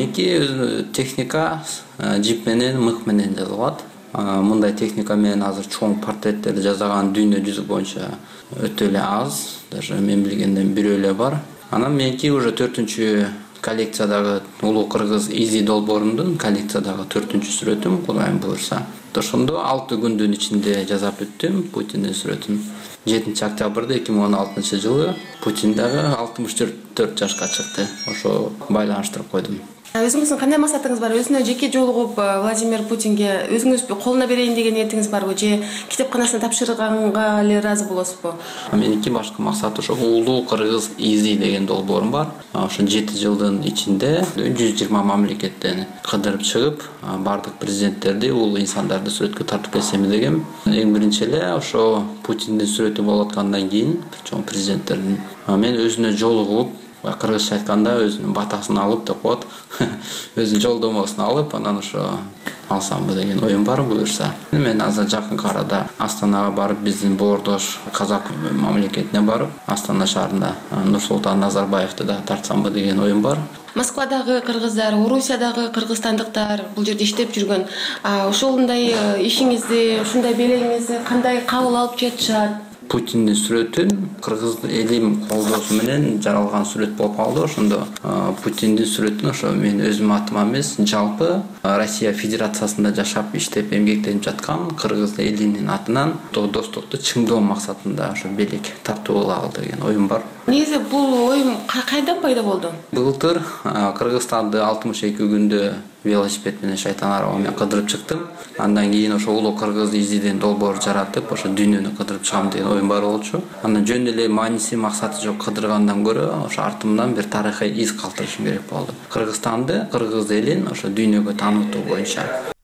Аменки техника жип менен, мык менен жазылат. Мындай техника менен азыр чоң портреттерди жасаган дүйнө жүзү боюнча өтө эле аз, даже мен билгенден бирөө эле бар. Анан меники уже төртүнчү коллекциядагы улуу кыргыз изи долбоорундун коллекциядагы төртүнчү сүрөтүм, Кудайым буйрса. Ошондо алты күндүн ичинде жасап бүттүм Путиндин сүрөтүн. жетинчи октябрда эки миң он алтынчы жылы Путин дагы алтымыш төрт жашка чыкты. Ошо байланыштырып койдум. Өзүңүздүн кандай максатыңыз бар? Өзүнө жеке жолугуп Владимир Путинге өзүңүз колуна берейин деген ниетиңиз барбы? Же китепканасына тапшырганга эле ыраазы болосузбу? Меники башкы максат ошо улуу кыргыз изи деген долбоорум бар. Ошо жети жылдын ичинде жүз жыйырма мамлекеттен кыдырып чыгып, бардык президенттерди, улуу инсандарды сүрөткө тартып келсем дегем. Эң биринчи эле ошо Путиндин сүрөтү болуп аткандан кийин чоң президенттердин мен өзүнө жолугуп, кыргызча айтканда өзүнүн батасын алып деп коет. Өзүнүн жолдомосун алып, анан ошо алсамбы деген оюм бар буюрса. Мен азыр жакын арада Астанага барып, биздин боордош казак мамлекетине барып, Астана шаарында Нурсултан Назарбаевди да тартсамбы деген оюм бар. Москвадагы кыргыздар, Орусиядагы кыргызстандыктар бул жерде иштеп жүргөн. Ошондой ишиңизди, ушундай белегиңизди кандай кабыл алып жатышат? Путиндин сүрөтүн кыргыз элим колдоосу менен жаралган сүрөт болуп калды. Ошондо Путиндин сүрөтүн ошо мен өзүм атыма эмес, жалпы Россия Федерациясында жашап, иштеп, эмгектенип жаткан кыргыз элинин атынан достукту чыңдоо максатында ошо белек тартуу кылалы деген оюм бар. Негизи бул оюм кайдан пайда болду? Былтыр Кыргызстанды алтымыш эки күндө велосипед менен шайтан араба менен кыдырып чыктым. Андан кийин ошо улуу кыргыз изиден долбоор жаратып, ошо дүйнөнү кыдырып чыгам деген оюм бар болчу. Андан жөн эле мааниси, максаты жок кыдыргандан көрө ошо артымдан бир тарыхый из калтырышым керек болду. Кыргызстанды, кыргыз элин ошо дүйнөгө таанытуу боюнча.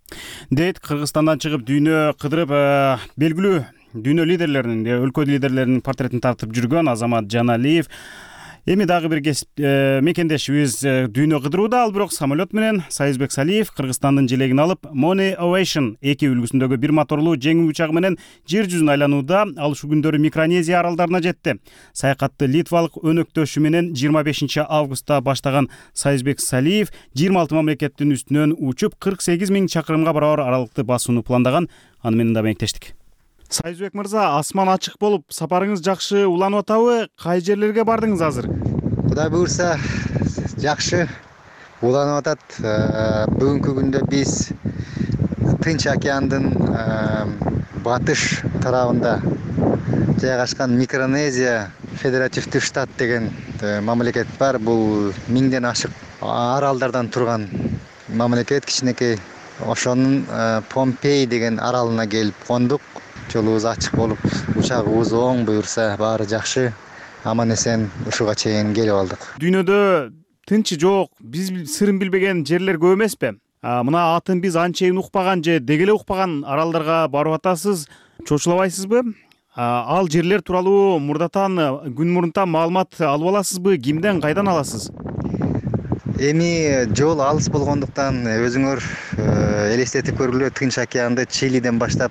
дейт Кыргызстандан чыгып дүйнө кыдырып белгилүү дүйнө лидерлеринин, өлкө лидерлеринин портретин тартып жүргөн Азамат Жаналиев. Эми дагы бир кесип мекендешибиз дүйнө кыдырууда, ал бирок самолет менен. Сайызбек Салиев Кыргызстандын желегин алып Money Ovation эки үлгүсүндөгү бир моторлуу жеңил учагы менен жер жүзүн айланууда. Ал ушул күндөрү Микронезия аралдарына жетти. Саякатты литвалык өнөктөшү менен жыйырма бешинчи августта баштаган Сайызбек Салиев жыйырма алты мамлекеттин үстүнөн учуп кырк сегиз миң чакырымга барабар аралыкты басууну пландаган. Аны менен да мектештик. Сайызбек мырза, асман ачык болуп, сапарыңыз жакшы уланып атабы? Кай жерлерге бардыңыз азыр? Кудай буйрса, жакшы уланып атат. Бүгүнкү күндө биз Тынч океандын батыш тарабында жайгашкан Микронезия федеративдүү штат деген мамлекет бар. Бул миңден ашык аралдардан турган мамлекет, кичинекей. Ошонун Помпей деген аралына келип кондук. Жолубуз ачык болуп, учагыбыз оң буйрса, баары жакшы, аман эсен ушуга чейин келип алдык. Дүйнөдө тынчы жок, биз сырын билбеген жерлер көп эмеспи? Мына атын биз анчейин укпаган же деги эле укпаган аралдарга барып атасыз, чочулабайсызбы? Ал жерлер тууралуу мурдатан, күн мурунтан маалымат алып аласызбы? Кимден, кайдан аласыз? Эми жол алыс болгондуктан өзүңөр элестетип көргүлө, Тынч океанды Чилиден баштап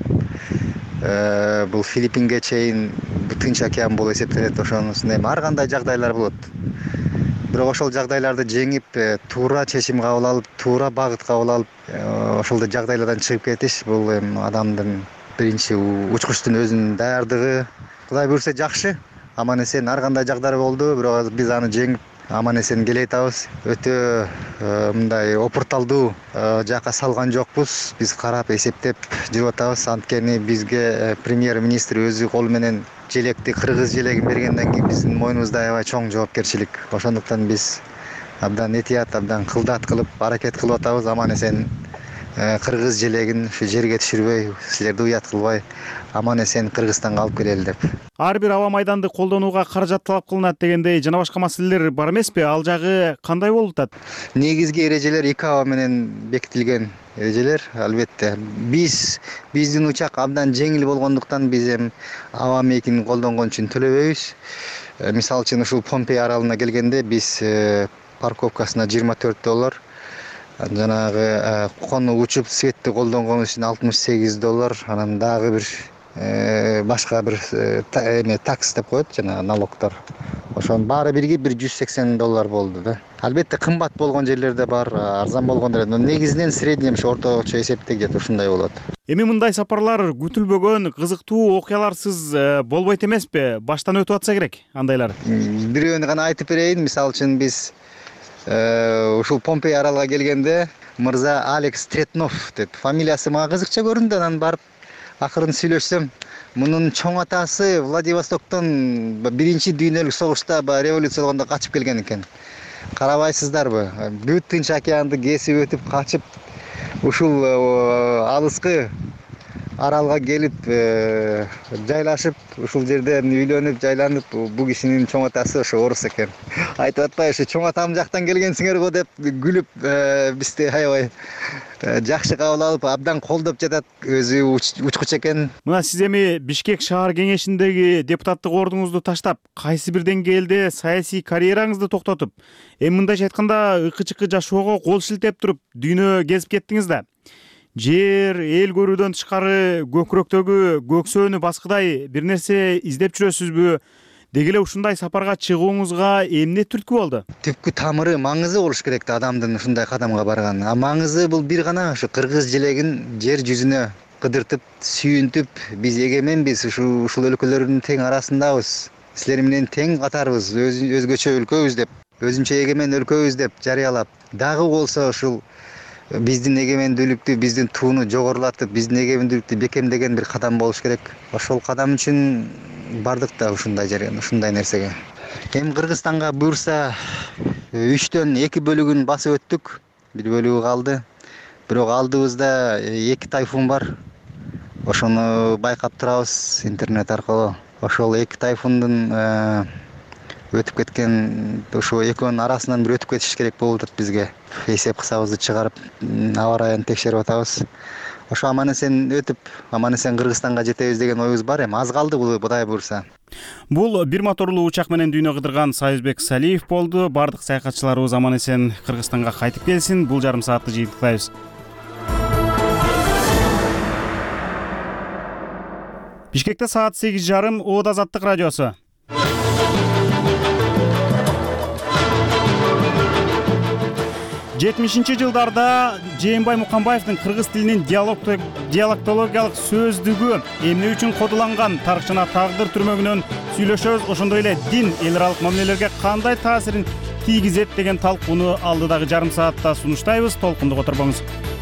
бул Филиппинге чейин Тынч океан болуп эсептелет. Ошонусунда эми ар кандай жагдайлар болот. Бирок ошол жагдайларды жеңип, туура чечим кабыл алып, туура багыт кабыл алып, ошол жагдайлардан чыгып кетиш бул эми адамдын биринчи учкучтун өзүнүн даярдыгы. Кудай буйрса жакшы, аман эсен ар кандай жагдар болду, бирок биз аны жеңип аман эсен келе атабыз. Өтө мындай опурталдуу жакка салган жокпуз. Биз карап эсептеп жүрүп атабыз. Анткени бизге премьер-министр өзү колу менен желекти, кыргыз желегин бергенден кийин биздин мойнубузда аябай чоң жоопкерчилик. Ошондуктан биз абдан этият, абдан кылдат кылып аракет кылып атабыз. Аман эсен кыргыз желегин ушу жерге түшүрбөй, силерди уят кылбай, аман эсен Кыргызстанга алып келели деп. Ар бир аба майданды колдонууга каражат талап кылынат дегендей жана башка маселелер бар эмеспи? Ал жагы кандай болуп атат? Негизги эрежелер ИКАО менен бекитилген эрежелер, албетте. Биз биздин учак абдан жеңил болгондуктан биз эми аба мейкин колдонгон үчүн төлөбөйбүз. Мисалы үчүн ушул Помпей аралына келгенде биз парковкасына жыйырма төрт доллар, жанагы кону учуп светти колдонгон үчүн алтымыш сегиз доллар, анан дагы бир башка бир эме такс деп коет, жана налогдор. Ошонун баары бирге бир жүз сексен доллар болду да. Албетте кымбат болгон жерлерде бар, арзан болгон жерлерде, но негизинен средний орточо эсепте где-то ушундай болот. Эми мындай сапарлар күтүлбөгөн, кызыктуу окуяларсыз болбойт эмеспи? Баштан өтүп атса керек андайлар. Бирөөнү гана айтып берейин. Мисалы үчүн биз ушул Помпей аралга келгенде мырза Алекс Третнов деп фамилиясы мага кызыкча көрүндү. Анан барып акырын сүйлөшсөм, мунун чоң атасы Владивостоктон биринчи дүйнөлүк согушта, революция болгондо качып келген экен. Карабайсыздарбы? Бүт Тынч океанды кесип өтүп качып ушул алыскы аралга келип жайлашып, ушул жерден үйлөнүп, жайланып, бу кишинин чоң атасы ошо орус экен. Айтып атпайбы, ушу чоң атам жактан келгенсиңер го деп күлүп, бизди аябай жакшы кабыл алып, абдан колдоп жатат. Өзү учкуч экен. Мына сиз эми Бишкек шаар кеңешиндеги депутаттык ордуңузду таштап, кайсы бир деңгээлде саясий карьераңызды токтотуп, эми мындайча айтканда ыкы-чыкы жашоого кол шилтеп туруп, дүйнө кезип кеттиңиз да. Жер, эл көрүүдөн тышкары көкүрөктөгү көксөөнү баскыдай бир нерсе издеп жүрөсүзбү? Деги эле ушундай сапарга чыгууңузга эмне түрткү болду? Түпкү тамыры, маңызы болуш керек да адамдын ушундай кадамга барганы. А маңызы бул бир гана, ушу кыргыз желегин жер жүзүнө кыдыртып, сүйүнтүп, биз эгеменбиз, ушул ушул өлкөлөрдүн тең арасындабыз. Силер менен тең катарбыз, өзгөчө өлкөбүз деп, өзүнчө эгемен өлкөбүз деп жарыялап, дагы болсо ушул биздин эгемендүүлүктү, биздин тууну жогорулатып, биздин эгемендүүлүктү бекемдеген бир кадам болуш керек. Ошол кадам үчүн бардык да ушундай жерге, ушундай нерсеге. Эми Кыргызстанга буйрса үчтөн эки бөлүгүн басып өттүк. Бир бөлүгү калды. Бирок алдыбызда эки тайфун бар. Ошону байкап турабыз интернет аркылуу. Ошол эки тайфундун өтүп кеткен, ошо экөөнүн арасынан бир өтүп кетиш керек болуп атат бизге. Эсеп кысабызды чыгарып, аба ырайын текшерип атабыз. ошо аман эсен өтүп аман эсен Кыргызстанга жетебиз деген оюбуз бар. Эми аз калды бул Кудай буйрса. Бул бир моторлуу учак менен дүйнө кыдырган Союзбек Салиев болду. Бардык саякатчыларыбыз аман эсен Кыргызстанга кайтып келсин. Бул жарым саатты жыйынтыктайбыз. Бишкекте саат сегиз жарым. Оот Азаттык радиосу. жетимишинчи жылдарда Жээнбай Мукамбаевдин кыргыз тилинин диалектологиялык сөздүгү эмне үчүн кодуланган, тарыхчана тагдыр түрмөгүнөн сүйлөшөбүз. Ошондой эле дин эл аралык мамилелерге кандай таасирин тийгизет деген талкууну алдыдагы жарым саатта сунуштайбыз. Толкунду которбоңуз.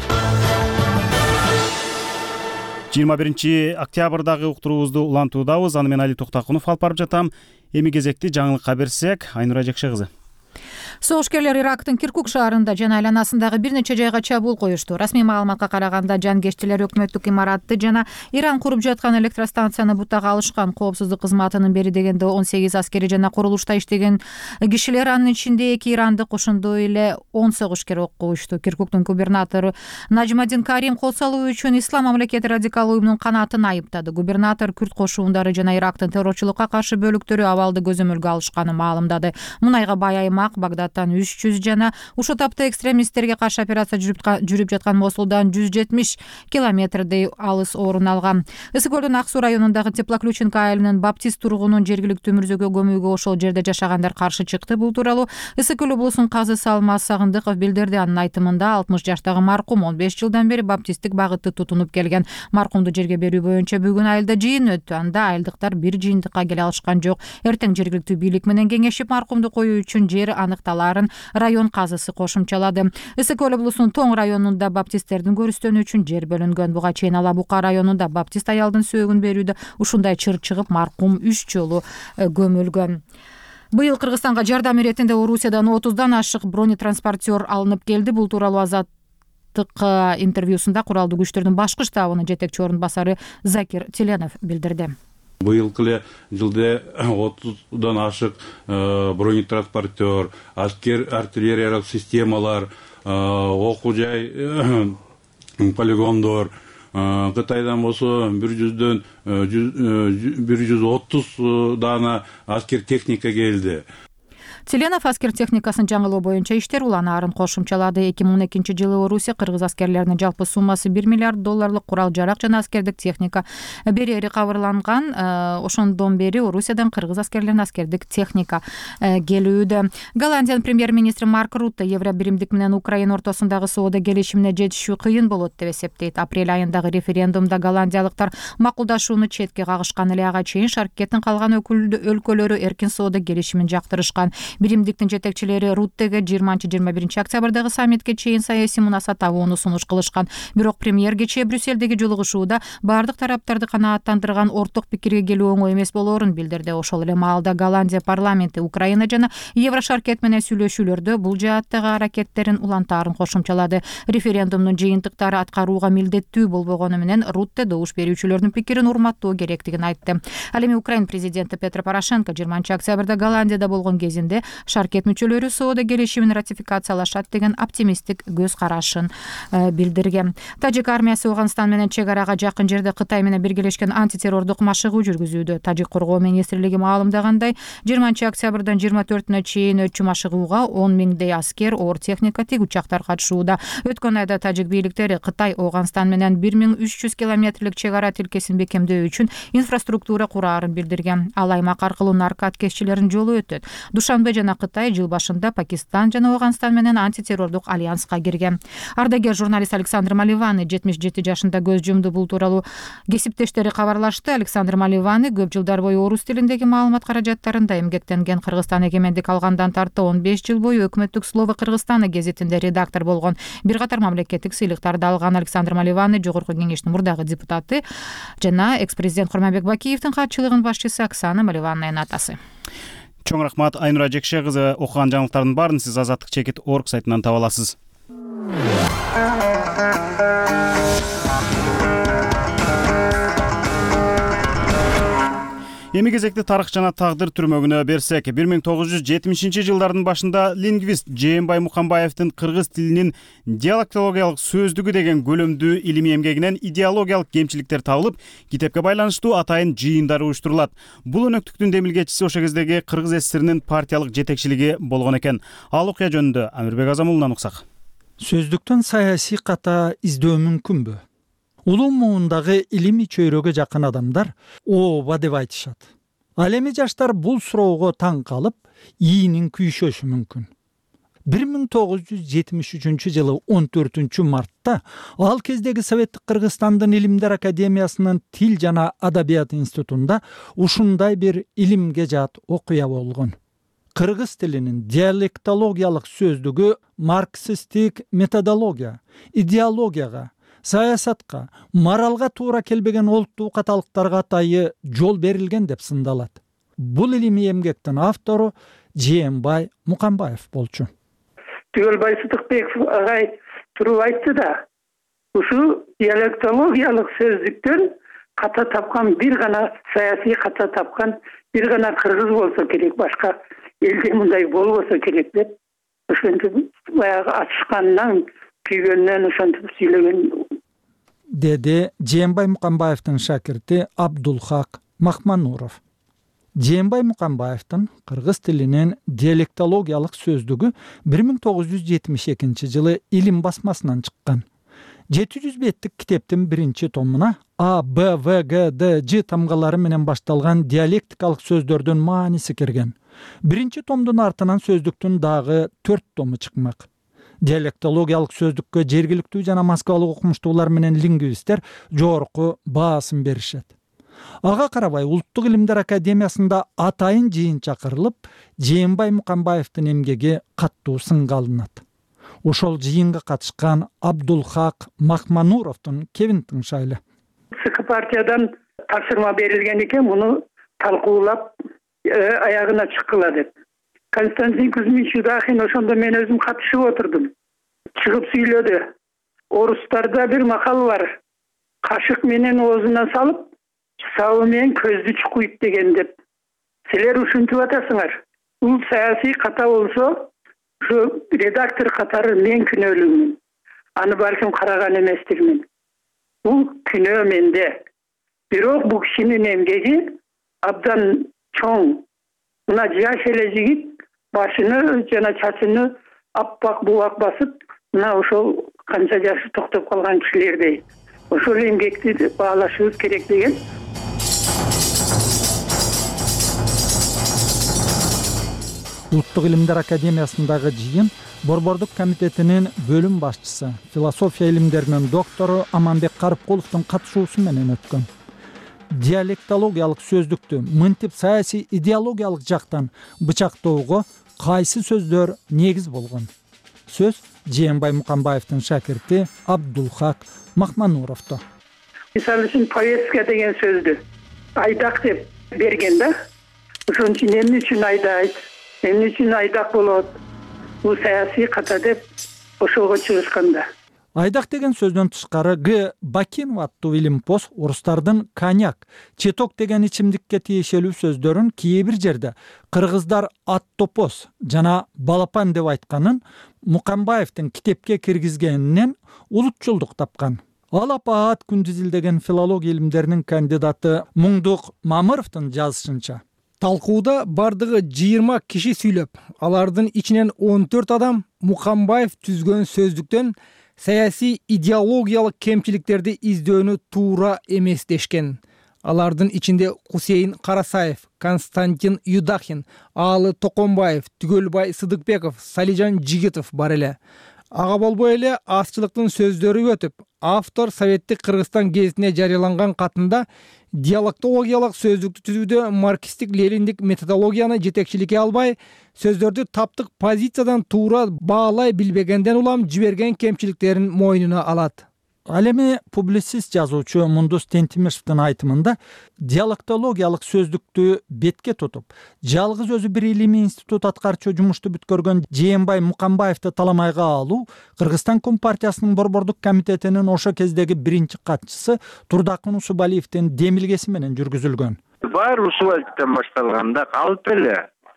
жыйырма биринчи октябрдагы уктуруубузду улантуудабыз. Аны мен Али Токтакунов алып барып жатам. Эми кезекти жаңылыкка берсек, Айнура Жекше кызы. Согушкерлер Ирактын Киркук шаарында жана айланасындагы бир нече жайга чабуул коюшту. Расмий маалыматка караганда жангеччилер өкмөттүк имаратты жана Иран куруп жаткан электростанцияны бутага алышкан. Коопсуздук кызматынын бери дегенде он сегиз аскери жана курулушта иштеген кишилер, анын ичинде эки ирандык, ошондой эле он согушкер ок коюшту. Киркуктун губернатору Нажмадин Карим кол салуу үчүн Ислам мамлекети радикал уюмунун канатын айыптады. Губернатор Күрд кошуундары жана Ирактын террорчулукка каршы бөлүктөрү абалды көзөмөлгө алышканын маалымдады. Мунайга бай аймак Багдадтан үч жүз жана ушул тапта экстремисттерге каршы операция жүрүп жаткан Мосулдан жүз жетимиш километрдей алыс орун алган. Ысык көлдүн Ак суу районундагы Теплоключенко айылынын баптист тургунун жергиликтүү мүрзөгө көмүүгө ошол жерде жашагандар каршы чыкты. Бул тууралуу Ысык көл облусунун казы Салмаз Сагындыков билдирди. Анын айтымында алтымыш жаштагы маркум он беш жылдан бери баптисттик багытты тутунуп келген. Маркумду жерге берүү боюнча бүгүн айылда жыйын өттү. Анда айылдыктар бир жыйынтыкка келе алышкан жок. Эртең жергиликтүү бийлик менен кеңешип маркумду коюу үчүн жер аныкталарын район казысы кошумчалады. Ысык көл облусунун Тоң районунда баптисттердин көрүстөнү үчүн жер бөлүнгөн. Буга чейин Ала Бука районунда баптист аялдын сөөгүн берүүдө ушундай чыр чыгып маркум үч жолу көмүлгөн. Быйыл Кыргызстанга жардам иретинде Орусиядан отуздан ашык бронетранспортер алынып келди. Бул тууралуу Азаттык интервьюсунда куралдуу күчтөрдүн башкы штабынын жетекчи орун басары Закир Теленов билдирди. Быйылкы эле жылда отуздан ашык бронетранспортер, аскер артиллериялык системалар, окуу жай полигондор, Кытайдан болсо бир жүздөн бир жүз отуз дана аскер техника келди. Теленов аскер техникасын жаңылоо боюнча иштер уланаарын кошумчалады. эки миң он экинчи жылы Орусия кыргыз аскерлеринин жалпы суммасы бир миллиард долларлык курал-жарак жана аскердик техника берери кабарланган. Ошондон бери Орусиядан кыргыз аскерлерине аскердик техника келүүдө. Голландиянын премьер-министри Марк Рутте Евробиримдик менен Украина ортосундагы соода келишимине жетишүү кыйын болот деп эсептейт. Апрель айындагы референдумда голландиялыктар макулдашууну четке кагышкан эле. Ага чейин Шаркеттин калган өлкөлөрү эркин соода келишимин жактырышкан. Биримдиктин жетекчилери Руттеге жыйырманчы жыйырма биринчи октябрдагы саммитке чейин саясий мунаса табууну сунуш кылышкан. Бирок премьер кечээ Брюссельдеги жолугушууда бардык тараптарды канааттандырган орток пикирге келүү оңой эмес болоорун билдирди. Ошол эле маалда Голландия парламенти Украина жана Еврошаркет менен сүйлөшүүлөрдө бул жааттагы аракеттерин улантаарын кошумчалады. Референдумдун жыйынтыктары аткарууга милдеттүү болбогону менен Рутте добуш берүүчүлөрдүн пикирин урматтоо керектигин айтты. Ал эми Украина президенти Петро Порошенко жыйырманчы октябрда Голландияда болгон кезинде Шаркет мүчөлөрү соода келишимин ратификациялашат деген оптимисттик көз карашын билдирген. Тажик армиясы Афганистан менен чек арага жакын жерде Кытай менен биргелешкен антитеррордук машыгуу жүргүзүүдө. Тажик коргоо министрлиги маалымдагандай, жыйырманчы октябрдан жыйырма төртүнө чейин өтчү машыгууга он миңдей аскер, оор техника, тик учактар катышууда. Өткөн айда тажик бийликтери Кытай Афганистан менен бир миң үч жүз километрлик чек ара тилкесин бекемдөө үчүн инфраструктура кураарын билдирген. Ал аймак аркылуу наркот кесчилердин жолу өтөт. Душанбе жана Кытай жыл башында Пакистан жана Афганистан менен антитеррордук альянска кирген. Ардагер журналист Александр Маливаны жетимиш жети жашында көз жумду. Бул тууралуу кесиптештери кабарлашты. Александр Маливаны көп жылдар бою орус тилиндеги маалымат каражаттарында эмгектенген. Кыргызстан эгемендик алгандан тарты он беш жыл бою өкмөттүк Слово Кыргызстана гезитинде редактор болгон. Бир катар мамлекеттик сыйлыктарды алган Александр Маливаны жогорку кеңештин мурдагы депутаты жана экс-президент Курманбек Бакиевдин катчылыгынын башчысы Оксана Маливанынын атасы. Чоң рахмат Айнура Жекше кызы. Окуган жаңылыктардын баарын сиз азаттык чекит точка орг сайтынан таба аласыз. Эми кезекте тарых жана тагдыр түрмөгүнө берсек, бир миң тогуз жүз жетимишинчи жылдардын башында лингвист Жээнбай Мукамбаевдин кыргыз тилинин диалектологиялык сөздүгү деген көлөмдүү илимий эмгегинен идеологиялык кемчиликтер табылып, китепке байланыштуу атайын жыйындар уюштурулат. Бул өнөктүктүн демилгечиси ошол кездеги Кыргыз ССРнин партиялык жетекчилиги болгон экен. Ал окуя жөнүндө Амирбек Азамулунан уксак. Сөздүктөн саясий ката издөө мүмкүнбү? Улуу муундагы илимий чөйрөгө жакын адамдар ооба деп айтышат. Ал эми жаштар бул суроого таң калып, ийинин күйшөшү мүмкүн. бир миң тогуз жүз жетимиш үчүнчү жылы он төртүнчү мартта ал кездеги Советтик Кыргызстандын Илимдер академиясынын Тил жана Адабият институтунда ушундай бир илимге жаат окуя болгон. Кыргыз тилинин диалектологиялык сөздүгү марксисттик методология, идеологияга, саясатка, моралга туура келбеген олуттуу каталыктарга атайы жол берилген деп сындалат. Бул илимий эмгектин автору Жээнбай Мукамбаев болчу. Түгөлбай Сыдыкбеков агай туруп айтты да, ушу диалектологиялык сөздүктөн ката тапкан бир гана саясий ката тапкан бир гана кыргыз болсо керек, башка элде мындай болбосо керек деп ошентип баягы ачышкандан күйгөндөн ошентип сүйлөгөн, деди Жээнбай Мукамбаевдин шакирти Абдулхак Махмануров. Жээнбай Мукамбаевдин кыргыз тилинин диалектологиялык сөздүгү бир миң тогуз жүз жетимиш экинчи жылы Илим басмасынан чыккан. жети жүз беттик китептин биринчи томуна А, Б, В, Г, Д, Ж тамгалары менен башталган диалектикалык сөздөрдүн мааниси кирген. Биринчи томдун артынан сөздүктүн дагы төрт тому чыкмак. Диалектологиялык сөздүккө жергиликтүү жана москвалык окумуштуулар менен лингвисттер жогорку баасын беришет. Ага карабай Улуттук Илимдер академиясында атайын жыйын чакырылып, Жээнбай Мукамбаевдин эмгеги каттуу сынга алынат. Ошол жыйынга катышкан Абдулхак Махмануровдун кебин тыңшайлы. СК партиядан тапшырма берилген экен, муну талкуулап аягына чыккыла деп. Константин Кузьмич Юдахин ошондо мен өзүм катышып отурдум. Чыгып сүйлөдү. Орустарда бир макал бар. Кашык менен оозуна салып, сабы менен көздү чукуйт деген деп. Силер ушинтип атасыңар. Бул саясий ката болсо, ушу редактор катары мен күнөөлүүмүн. Аны балким караган эместирмин. Бул күнөө менде. Бирок бул кишинин эмгеги абдан чоң. Мына жаш эле жигит башыны жана чачыны аппак булак басып, мына ошол канча жашы токтоп калган кишилердей. Ошол эмгекти баалашыбыз керек деген. Улуттук Илимдер академиясындагы жыйын Борбордук комитетинин бөлүм башчысы, философия илимдеринин доктору Аманбек Карыпкуловдун катышуусу менен өткөн. Диалектологиялык сөздүктү мынтип саясий идеологиялык жактан бычактоого кайсы сөздөр негиз болгон? Сөз Жээнбай Мукамбаевдин шакирти Абдулхак Махмануровдо. Мисалы үчүн повестка деген сөздү айдак деп берген да. Ошон үчүн эмне үчүн айдайт, эмне үчүн айдак болот? Бул саясий ката деп ошого чыгышканда. Айдак деген сөздөн тышкары Г. Бакинов аттуу илимпоз орустардын коньяк, четок деген ичимдикке тиешелүү сөздөрүн кээ бир жерде кыргыздар аттопоз жана балапан деп айтканын Мукамбаевдин китепке киргизгенинен улутчулдук тапкан. Ал апаат Күндүзүл деген филология илимдеринин кандидаты Муңдук Мамыровдун жазышынча, талкууда бардыгы жыйырма киши сүйлөп, алардын ичинен он төрт адам Мукамбаев түзгөн сөздүктөн саясий идеологиялык кемчиликтерди издөөнү туура эмес дешкен. Алардын ичинде Кусейин Карасаев, Константин Юдахин, Аалы Токонбаев, Түгөлбай Сыдыкбеков, Салижан Жигитов бар эле. Ага болбой эле азчылыктын сөздөрү өтүп, автор Советтик Кыргызстан гезитине жарыяланган катында диалектологиялык сөздүктү түзүүдө марксистик лениндик методологияны жетекчиликке албай, сөздөрдү таптык позициядан туура баалай билбегенден улам жиберген кемчиликтерин мойнуна алат. Ал эми публицист жазуучу Мундус Тентимишевдин айтымында диалектологиялык сөздүктү бетке тутуп, жалгыз өзү бир илимий институт аткарчу жумушту бүткөргөн Жээнбай Мукамбаевди таламайга алуу Кыргызстан Компартиясынын Борбордук комитетинин ошо кездеги биринчи катчысы Турдакын Усубалиевдин демилгеси менен жүргүзүлгөн. баары усубаликтен башталган да калып эле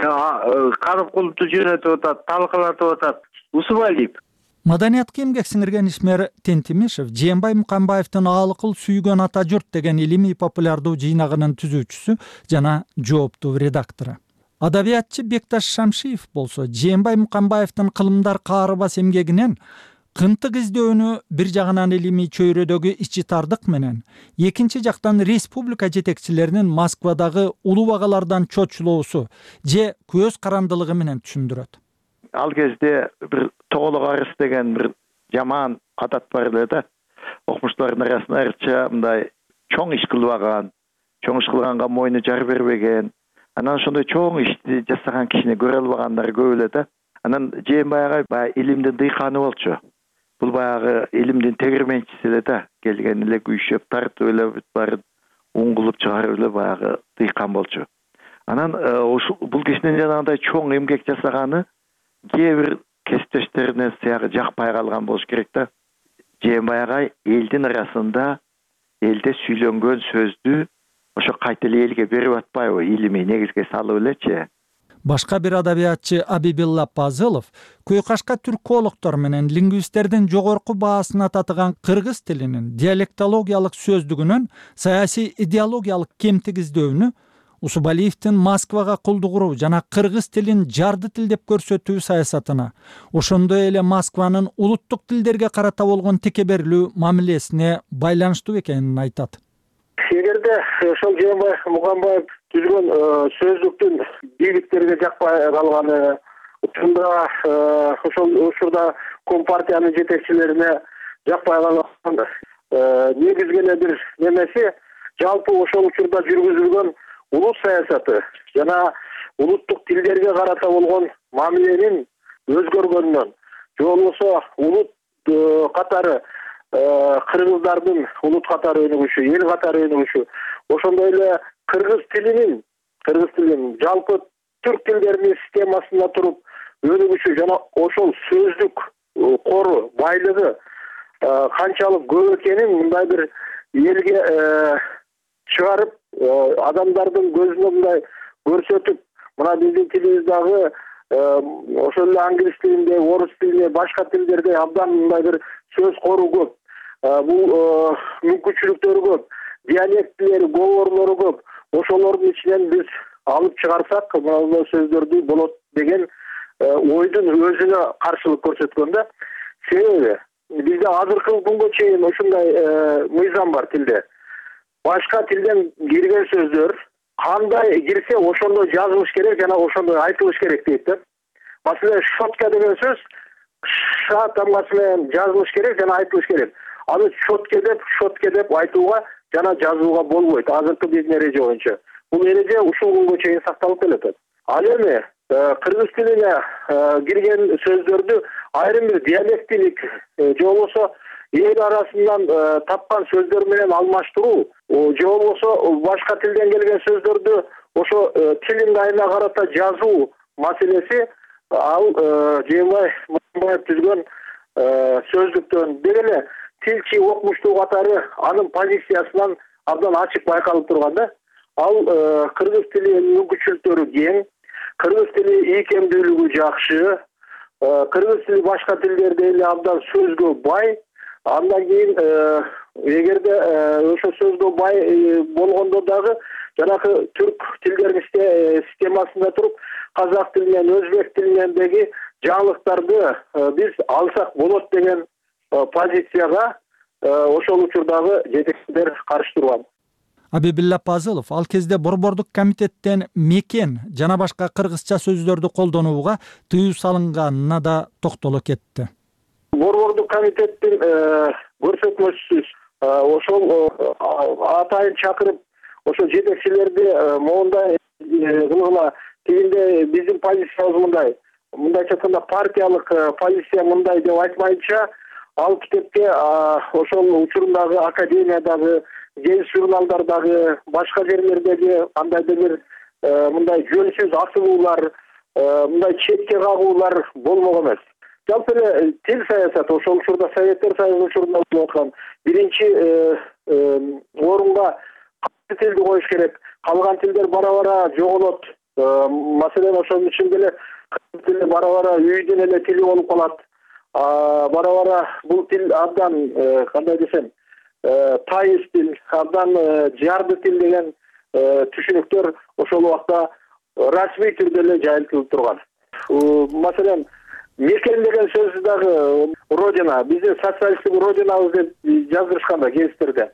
карып кулупту жөнөтүп атат, талкалатып атат. Усубалиев. Маданиятка эмгек сиңирген ишмер Тентимишев Жээнбай Мукамбаевдин Аалыкыл сүйгөн ата журт деген илимий популярдуу жыйнагынын түзүүчүсү жана жооптуу редактору. Адабиятчы Бекташ Шамшиев болсо Жээнбай Мукамбаевдин кылымдар каарыбас эмгегинен кынтык издөөнү бир жагынан илимий чөйрөдөгү ичи тардык менен, экинчи жактан республика жетекчилеринин Москвадагы улуу багалардан чочулоосу же көз карандылыгы менен түшүндүрөт. Ал кезде бир тоголок арыз деген бир жаман адат бар эле да. Окумуштуулардын арасында айрыкча мындай чоң иш кылбаган, чоң иш кылганга мойну жар бербеген, анан ошондой чоң ишти жасаган кишини көрө албагандар көп эле да. Анан Жээнбай агай баягы илимдин дыйканы болчу. Бул баягы илимдин тегирменчиси эле да. Келген эле күйшөп тартып эле баары уңгулуп чыгарып эле баягы дыйкан болчу. Анан ушул бул кишинин жанагындай чоң эмгек жасаганы кээ бир кесиптештерине сыягы жакпай калган болуш керек да. Жээнбай агай элдин арасында элде сүйлөнгөн сөздү ошо кайта эле элге берип атпайбы, илимий негизге салып элечи. Башка бир адабиятчы Абибилла Пазылов көйкашка түркологдор менен лингвисттердин жогорку баасына татыган кыргыз тилинин диалектологиялык сөздүгүнөн саясий идеологиялык кемтик издөөнү, Усубалиевдин Москвага кулдугуруу жана кыргыз тилин жарды тил деп көрсөтүү саясатына, ошондой эле Москванын улуттук тилдерге карата болгон текеберлүү мамилесине байланыштуу экенин айтат. Эгерде ошол Жээнбай Мукамбаев түзгөн сөздүктүн бийликтерге жакпай калганы, учурда ошол учурда Компартиянын жетекчилерине жакпай калган негизги эле бир немеси жалпы ошол учурда жүргүзүлгөн улут саясаты жана улуттук тилдерге карата болгон мамиленин өзгөргөнүнөн, же болбосо улут катары кыргыздардын улут катары өнүгүшү, эл катары өнүгүшү, ошондой эле кыргыз тилинин, кыргыз тилинин жалпы түрк тилдеринин системасында туруп өнүгүшү жана ошол сөздүк кору, байлыгы канчалык көп экенин мындай бир элге чыгарып, адамдардын көзүнө мындай көрсөтүп, мына биздин тилибиз дагы ошол эле англис тилинде, орус тилинде, башка тилдерде абдан мындай бир сөз кору көп. Бул мүмкүнчүлүктөрү көп, диалектилери, говорлору көп. Ошолордун ичинен биз алып чыгарсак, мына сөздөрдү болот деген ойдун өзүнө каршылык көрсөткөн да. Себеби бизде азыркы күнгө чейин ушундай мыйзам бар тилде. Башка тилден кирген сөздөр кандай кирсе ошондой жазылыш керек жана ошондой айтылыш керек дейт да. Маселен, шотка деген сөз ша тамгасы менен жазылыш керек жана айтылыш керек. Аны шотке деп, шотке деп айтууга жана жазууга болбойт. Азыркы биздин эреже боюнча. Бул эреже ушул күнгө чейин сакталып келатат. Ал эми кыргыз тилине кирген сөздөрдү айрым бир диалектилик же болбосо эл арасынан тапкан сөздөр менен алмаштыруу, же болбосо башка тилден келген сөздөрдү ошо тилин айына карата жазуу маселеси ал Жээнбай Мукамбаев түзгөн сөздүктөн деги эле тилчи окумуштуу катары анын позициясынан абдан ачык байкалып турган да. Ал кыргыз тилинин мүмкүнчүлүктөрү кең, кыргыз тили ийкемдүүлүгү жакшы, кыргыз тили башка тилдерде эле абдан сөзгө бай. Андан кийин эгерде ошо сөзгө бай болгондо дагы жанакы түрк тилдеринин системасында туруп казак тилинен, өзбек тилинендеги жаңылыктарды биз алсак болот деген позицияга ошол учурдагы жетекчилер каршы турган. Абибилла Пазылов ал кезде Борбордук комитеттен мекен жана башка кыргызча сөздөрдү колдонууга тыюу салынганына да токтоло кетти. Борбордук комитеттин көрсөтмөсүсүз ошол атайын чакырып ошол жетекчилерди моундай кылгыла тигинде биздин позициябыз мындай. Мындайча айтканда партиялык позиция мындай деп айтмайынча, ал китепте ошол учурундагы академиядагы, гез журналдардагы, башка жерлердеги кандайдыр бир мындай жөнсүз асылуулар, мындай четке кагуулар болмок эмес. Жалпы эле тил саясаты ошол учурда Советтер Союзу учурунда болуп аткан биринчи орунга тилди коюш керек. Калган тилдер бара бара жоголот. Маселен ошонун ичинде эле тил бара бара үйдүн эле тили болуп калат. Бара бара бул тил абдан кандай десем, тайыз тил, абдан жарды тил деген түшүнүктөр ошол убакта расмий түрдө эле жайылтылып турган. Маселен, мекен деген сөзү дагы родина, биздин социалисттик родинабыз деп жаздырышкан да гезиттерде.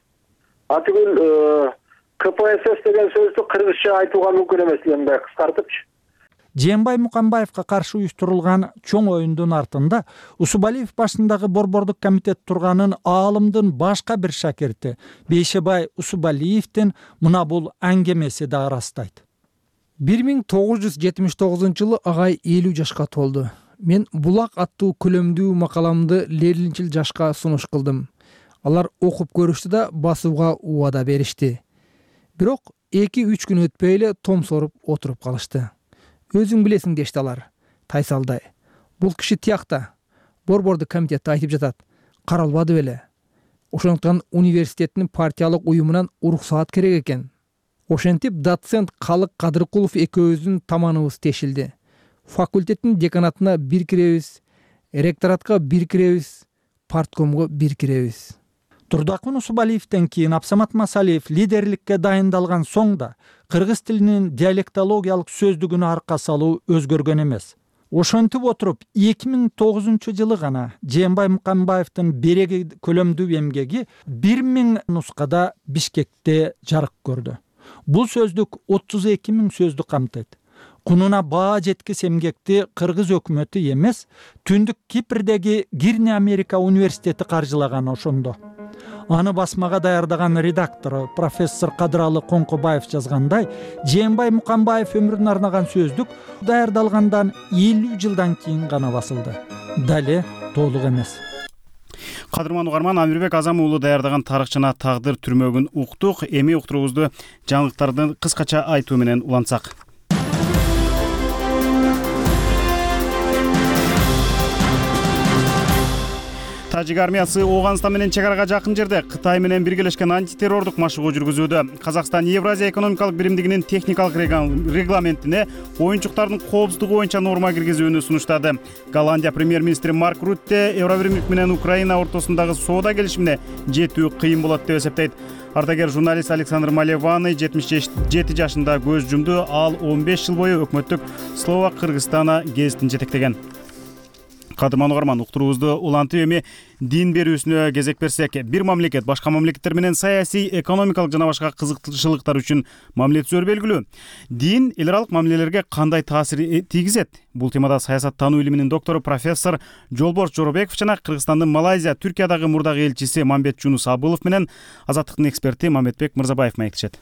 Атүгүл КПСС деген сөздү кыргызча айтууга мүмкүн эмес эле, мындай кыскартыпчы. Жээнбай Мукамбаевка каршы уюштурулган чоң оюндун артында Усубалиев башындагы борбордук комитет турганын аалымдын башка бир шакирти Бейшебай Усубалиевдин мына бул аңгемеси да ырастайт. бир миң тогуз жүз жетимиш тогузунчу жылы агай элүү жашка толду. Мен Булак аттуу көлөмдүү макаламды лелинчил жашка сунуш кылдым. Алар окуп көрүштү да басууга убада беришти. Бирок эки үч күн өтпөй эле томсоруп отуруп калышты. Өзүң билесиң дешти алар. Тайсалдай. Бул киши тиякта. Борбордук комитет айтып жатат. Каралбады беле. Ошондуктан университеттин партиялык уюмунан уруксаат керек экен. Ошентип доцент Калык Кадыркулов экөөбүздүн таманыбыз тешилди. Факультеттин деканатына бир киребиз, ректоратка бир киребиз, парткомго бир киребиз. Турдакун Усубалиевден кийин Абсамат Масалиев лидерликке дайындалган соң да кыргыз тилинин диалектологиялык сөздүгүнө арка салуу өзгөргөн эмес. Ошентип отуруп эки миң тогузунчу жылы гана Жээнбай Мукамбаевдин береги көлөмдүү эмгеги бир миң нускада Бишкекте жарык көрдү. Бул сөздүк отуз эки миң сөздү камтыйт. Кунуна баа жеткис эмгекти кыргыз өкмөтү эмес, Түндүк Кипрдеги Гирне Америка университети каржылаган ошондо. Аны басмага даярдаган редактору профессор Кадыралы Коңкобаев жазгандай, Жээнбай Мукамбаев өмүрүнө арнаган сөздүк даярдалгандан элүү жылдан кийин гана басылды. Дале толук эмес. Кадырман угарман, Амирбек Азам уулу даярдаган тарыхчына тагдыр түрмөгүн уктук. Эми уктуруубузду жаңылыктарды кыскача айтуу менен улантсак. Тажик армиясы Ооганстан менен чек арага жакын жерде Кытай менен биргелешкен антитеррордук машыгуу жүргүзүүдө. Казакстан Евразия экономикалык биримдигинин техникалык регламентине оюнчуктардын коопсуздугу боюнча норма киргизүүнү сунуштады. Голландия премьер-министри Марк Рутте Евробиримдик менен Украина ортосундагы соода келишимине жетүү кыйын болот деп эсептейт. Ардагер журналист Александр Малеваны жетимиш жети жашында көз жумду. Ал он беш жыл бою өкмөттүк Словак Кыргызстана гезитин жетектеген. Кадырман угарман, уктуруубузду улантып эми дин берүүсүнө кезек берсек, бир мамлекет башка мамлекеттер менен саясий, экономикалык жана башка кызыкчылыктар үчүн мамиле түзөрү белгилүү. Дин эл аралык мамилелерге кандай таасир тийгизет? Бул темада саясаттануу илиминин доктору профессор Жолборс Жоробеков жана Кыргызстандын Малайзия, Түркиядагы мурдагы элчиси Мамбет Жунус Абылов менен Азаттыктын эксперти Мамбетбек Мырзабаев маектешет.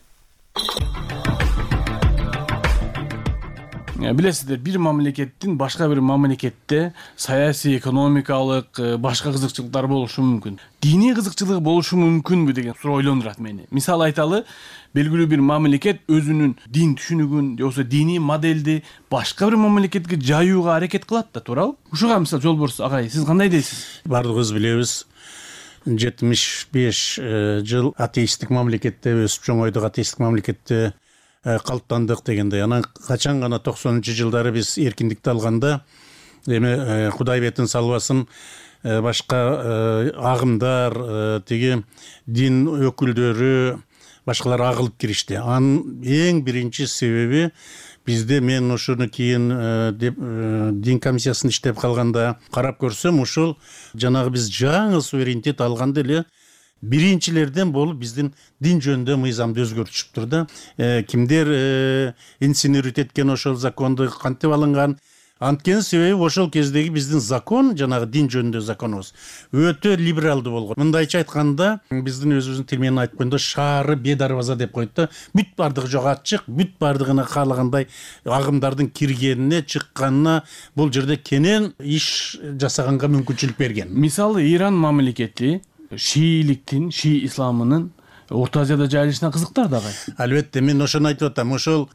Билесиздер, бир мамлекеттин башка бир мамлекетте саясий, экономикалык, башка кызыкчылыктар болушу мүмкүн. Диний кызыкчылык болушу мүмкүнбү деген суроо ойлондурат мени. Мисалы айталы, белгилүү бир мамлекет өзүнүн дин түшүнүгүн, же болбосо диний моделди башка бир мамлекетке жаюуга аракет кылат да, туурабы? Ушуга мисалы Жолборс агай, сиз кандай дейсиз? Бардыгыбыз билебиз. жетимиш беш жыл атеисттик мамлекетте өсүп чоңойдук, атеисттик мамлекетте калыптандык дегендей. Анан качан гана токсонунчу жылдары биз эркиндикти алганда, эми Кудай бетин салбасын, башка агымдар, тиги дин өкүлдөрү, башкалар агылып киришти. Анын эң биринчи себеби бизде, мен ушуну кийин дин комиссиясын иштеп калганда карап көрсөм, ушул жанагы биз жаңы суверенитет алганда эле биринчилерден болуп биздин дин жөнүндө мыйзамды өзгөртүшүптүр да. Кимдер инсинирует эткен ошол законду, кантип алынган? Анткени себеби ошол кездеги биздин закон, жанагы дин жөнүндө законубуз өтө либералдуу болгон. Мындайча айтканда, биздин өзүбүздүн тил менен айтып койгондо шаары бедарбаза деп коет да. Бүт бардыгы жок ачык, бүт бардыгына каалагандай агымдардын киргенине, чыкканына бул жерде кенен иш жасаганга мүмкүнчүлүк берген. Мисалы Иран мамлекети шииликтин, шии исламынын Орто Азияда жайылышына кызыктар да агай. Албетте, мен ошону айтып атам. Ошол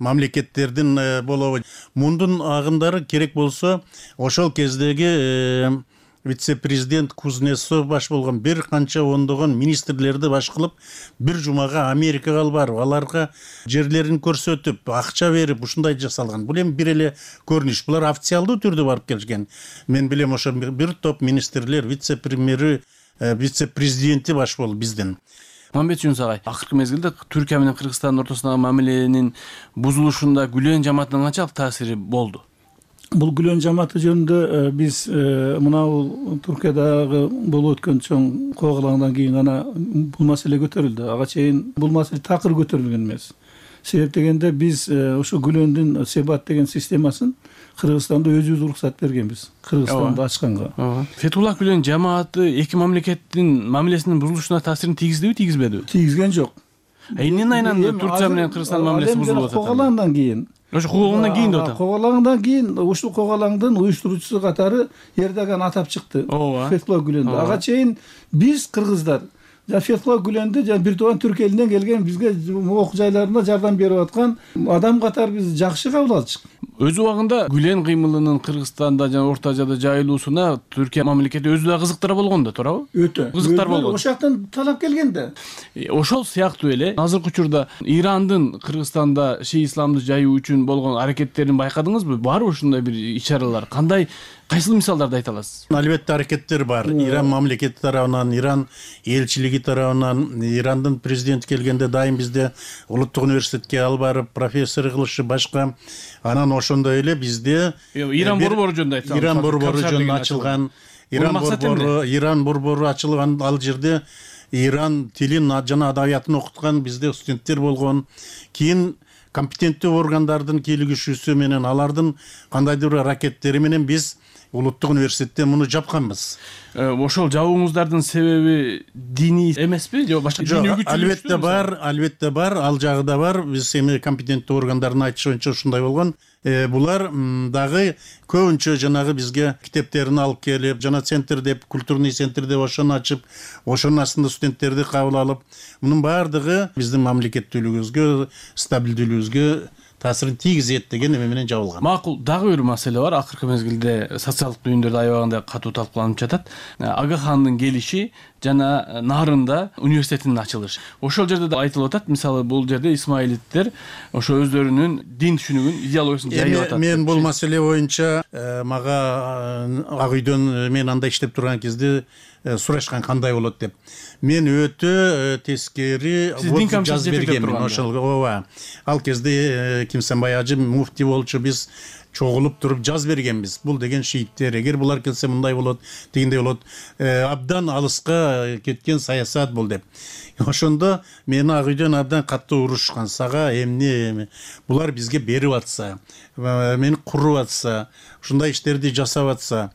мамлекеттердин болобу мундун агымдары керек болсо, ошол кездеги вице президент Кузнецов баш болгон бир канча ондогон министрлерди баш кылып бир жумага Америкага алып барып аларга жерлерин көрсөтүп акча берип ушундай жасалган. Бул эми бир эле көрүнүш. Булар официалдуу түрдө барып келишкен. Мен билем ошо бир топ министрлер, вице премьери, вице президенти баш болду биздин. Мамбет Жунус агай, акыркы мезгилде Түркия менен Кыргызстандын ортосундагы мамиленин бузулушунда Гүлен жамаатынын канчалык таасири болду? Бул Гүлен жамааты жөнүндө биз мына Түркиядагы болуп өткөн чоң коогалаңдан кийин гана бул маселе көтөрүлдү. Ага чейин бул маселе такыр көтөрүлгөн эмес. Себеп дегенде биз ошо Гүлөндүн Себат деген системасын Кыргызстанда өзүбүз уруксат бергенбиз. Кыргызстанды ачканга. Фетулла Гүлен жамааты эки мамлекеттин мамилесинин бузулушуна таасирин тийгиздиби, тийгизбедиби? Тийгизген жок. Эмнен айнанды Турция менен Кыргызстандын мамилеси бузулуп атат? Коогалаңдан кийин. Ошо коогалаңдан кийин деп атам. Коогалаңдан кийин ушул коогалаңдын уюштуруучусу катары Эрдоган атап чыкты. Фетулла Гүленди. Ага чейин биз кыргыздар Фетулла Гүленди жана бир тууган түрк элинен келген бизге окуу жайларына жардам берип аткан адам катары биз жакшы кабыл алдык. Өз убагында Гүлен кыймылынын Кыргызстанда жана Орто Азияда жайылуусуна Түркия мамлекети өзү да кызыктар болгон да, туурабы? Өтө. Кызыктар болгон. Ошол жактан талап келген да. Ошол сыяктуу эле азыркы учурда Ирандын Кыргызстанда ший исламды жайуу үчүн болгон аракеттерин байкадыңызбы? Барбы ушундай бир ишаралар? Кандай кайсыл мисалдарды айта аласыз? Албетте аракеттер бар. Иран мамлекети тарабынан, Иран элчилиги тарабынан, Ирандын президенти келгенде дайым бизде улуттук университетке алып барып профессор кылышы башка. Анан ошондой эле бизде Иран борбору жөнүндө айтсаңыз. Иран борбору жөнүндө ачылган. Иран борбору, Иран борбору ачылган ал жерде Иран тилин жана адабиятын окуткан бизде студенттер болгон. Кийин компетенттүү органдардын кийлигишүүсү менен алардын кандайдыр бир аракеттери менен биз улуттук университетте муну жапканбыз. Ошол жабууңуздардын себеби диний эмеспи же башка диний үгүт? Албетте бар, албетте бар, ал жагы да бар. Биз эми компетенттүү органдардын айтышынча ушундай болгон. Булар дагы көбүнчө жанагы бизге китептерин алып келип, жана центр деп, культурный центр деп ошону ачып, ошонун астында студенттерди кабыл алып, мунун баардыгы биздин мамлекеттүүлүгүбүзгө, стабилдүүлүгүбүзгө таасирин тийгизет деген эме менен жабылган. Макул, дагы бир маселе бар. Акыркы мезгилде социалдык түйүндөрдө аябагында катуу талкууланып жатат. Ага хандын келиши жана Нарында университетинин ачылышы. Ошол жерде да айтылып атат. Мисалы, бул жерде исмаилиттер ошо өздөрүнүн дин түшүнүгүн, идеологиясын жайып атат. Мен бул маселе боюнча мага Ак үйдөн мен анда иштеп турган кезде сурашкан кандай болот деп. Мен өтө тескери жазып бергенмин ошол. Ооба. Ал кезде Кимсенбай ажы муфти болчу, биз чогулуп туруп жаз бергенбиз. Бул деген шииттер, эгер булар келсе мындай болот, дегендей болот. Абдан алыска кеткен саясат бул деп. Ошондо мени Ак үйдөн абдан катуу урушкан. Сага эмне булар бизге берип атса, мени куруп атса, ушундай иштерди жасап атса,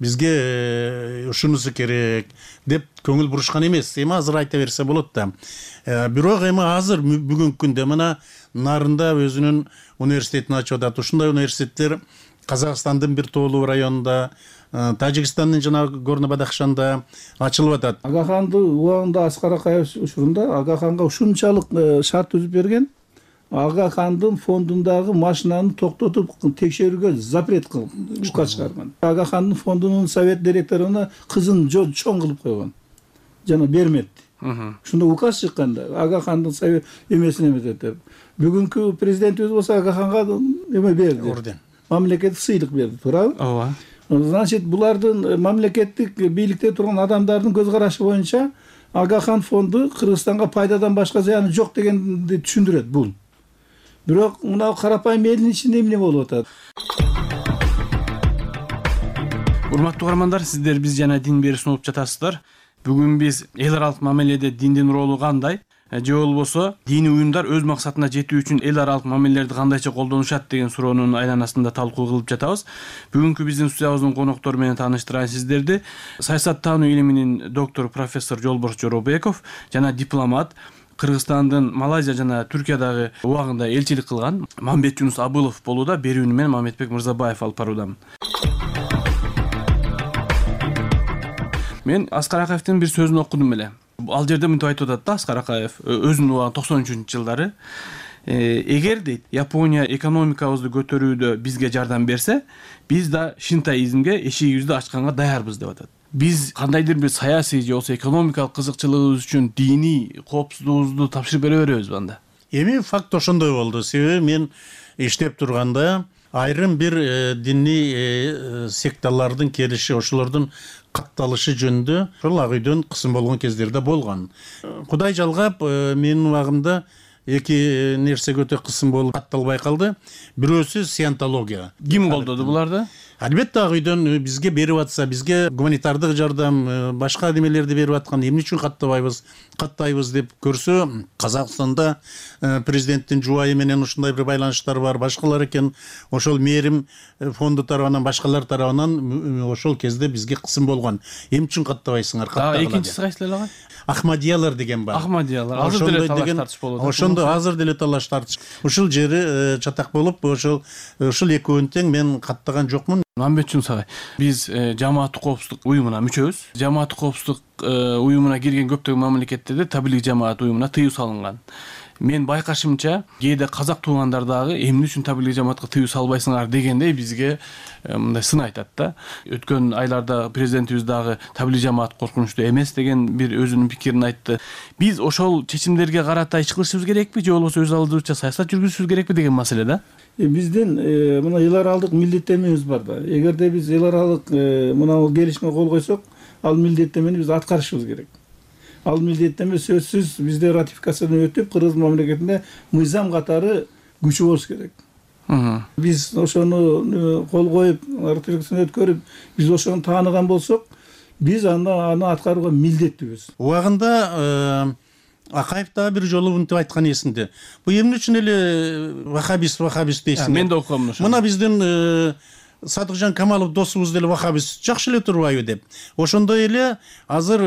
бизге ушунусу керек деп көңүл бурушкан эмес. Эми азыр айта берсе болот да. Бирок эми азыр бүгүнкү күндө мына Нарында өзүнүн университетин ачып атат. Ушундай университеттер Казакстандын бир тоолуу районунда, Тажикстандын жана Горно Бадахшанда ачылып атат. Ага ханды убагында Аскар Акаев учурунда Ага ханга ушунчалык шарт түзүп берген. Ага хандын фондундагы машинаны токтотуп текшерүүгө запрет кылып указ чыгарган. Ага хандын фондунун совет директоруна кызын чоң кылып койгон. Жана бермedi. Ушунда указ чыкканда Ага хандын совет эмесин эметет деп. Бүгүнкү президент өзү болсо Ага ханга эме берди. Орден. Мамлекеттик сыйлык берди, туурабы? Ооба. Значит, булардын мамлекеттик бийликте турган адамдардын көз карашы боюнча Ага хан фонду Кыргызстанга пайдадан башка зыяны жок дегенди түшүндүрөт бул. Бирок мына карапайым элдин ичинде эмне болуп атат? Урматтуу каармандар, сиздер биз жана дин берүүсүн угуп жатасыздар. Бүгүн биз эл аралык мамиледе диндин ролу кандай, же болбосо диний уюмдар өз максатына жетүү үчүн эл аралык мамилелерди кандайча колдонушат деген суроонун айланасында талкуу кылып жатабыз. Бүгүнкү биздин студиябыздын коноктору менен тааныштырайын сиздерди. Саясаттануу илиминин доктору профессор Жолборс Жоробеков жана дипломат, Кыргызстандын Малайзия жана Түркиядагы убагында элчилик кылган Мамбет Жунус Абылов болууда. Берүүнү менен Мамбетбек Мырзабаев алып баруудамын. Мен Аскар Акаевдин бир сөзүн окудум эле. Ал жерде мынтип айтып атат да Аскар Акаев өзүнүн убагында токсон үчүнчү жылдары. Эгер дейт Япония экономикабызды көтөрүүдө бизге жардам берсе, биз да шинтаизмге эшигибизди ачканга даярбыз деп атат. биз кандайдыр бир саясий же болбосо экономикалык кызыкчылыгыбыз үчүн диний коопсуздугубузду тапшырып бере беребизби анда? Эми факт ошондой болду. Себеби мен иштеп турганда айрым бир диний секталардын келиши, ошолордун катталышы жөнүндө ошол ак үйдөн кысым болгон кездерде болгон. Кудай жалгап, менин убагымда эки нерсе өтө кысым болуп катталбай калды. Бирөөсү сиентология. Ким колдоду буларды? Албетте ак үйдөн бизге берип атса, бизге гуманитардык жардам, башка немелерди берип аткан, эмне үчүн каттабайбыз, каттайбыз деп көрсө, Казакстанда президенттин жубайы менен ушундай бир байланыштар бар, башкалар экен. Ошол мээрим фонду тарабынан, башкалар тарабынан ошол кезде бизге кысым болгон. Эмне үчүн каттабайсыңар? Дагы экинчиси кайсылар ага? Ахмадиялар деген бар. Ахмадиялар. Азыр деле талаш тартыш болот. Ошондо азыр деле талаш тартыш. Ушул жери чатак болуп, ошол ушул экөөнү тең мен каттаган жокмун. Мамбетчун сагай, биз жамааттык коопсуздук уюмуна мүчөбүз. Жамааттык коопсуздук уюмуна кирген көптөгөн мамлекеттерде таблиг жамаат уюмуна тыюу салынган. Мен байкашымча, кээде казак туугандар дагы эмне үчүн таблиг жамаатка тыюу салбайсыңар дегендей бизге мындай сын айтат да. Өткөн айларда президентибиз дагы таблиг жамаат коркунучтуу эмес деген бир өзүнүн пикирин айтты. Биз ошол чечимдерге карата иш кылышыбыз керекпи же болбосо өз алдыбызча саясат жүргүзүшүбүз керекпи деген маселе да. Биздин мына эл аралык милдеттенмебиз бар да. Эгерде биз эл аралык мына келишимге кол койсок, ал милдеттенмени биз аткарышыбыз керек. Ал милдеттенме сөзсүз бизде ратификациядан өтүп, Кыргыз мамлекетинде мыйзам катары күчү болуш керек. Биз ошону кол коюп, ратификациядан өткөрүп, биз ошону тааныган болсок, биз аны аны аткарууга милдеттүүбүз. Убагында Акаев да бир жолу мынтип айткан эсинде. Бу эмне үчүн эле вахабист вахабист дейсиңер? Мен да окугам ошону. Мына биздин Садыкжан Камалов досубуз деле вахабист жакшы эле турбайбы деп. Ошондой эле азыр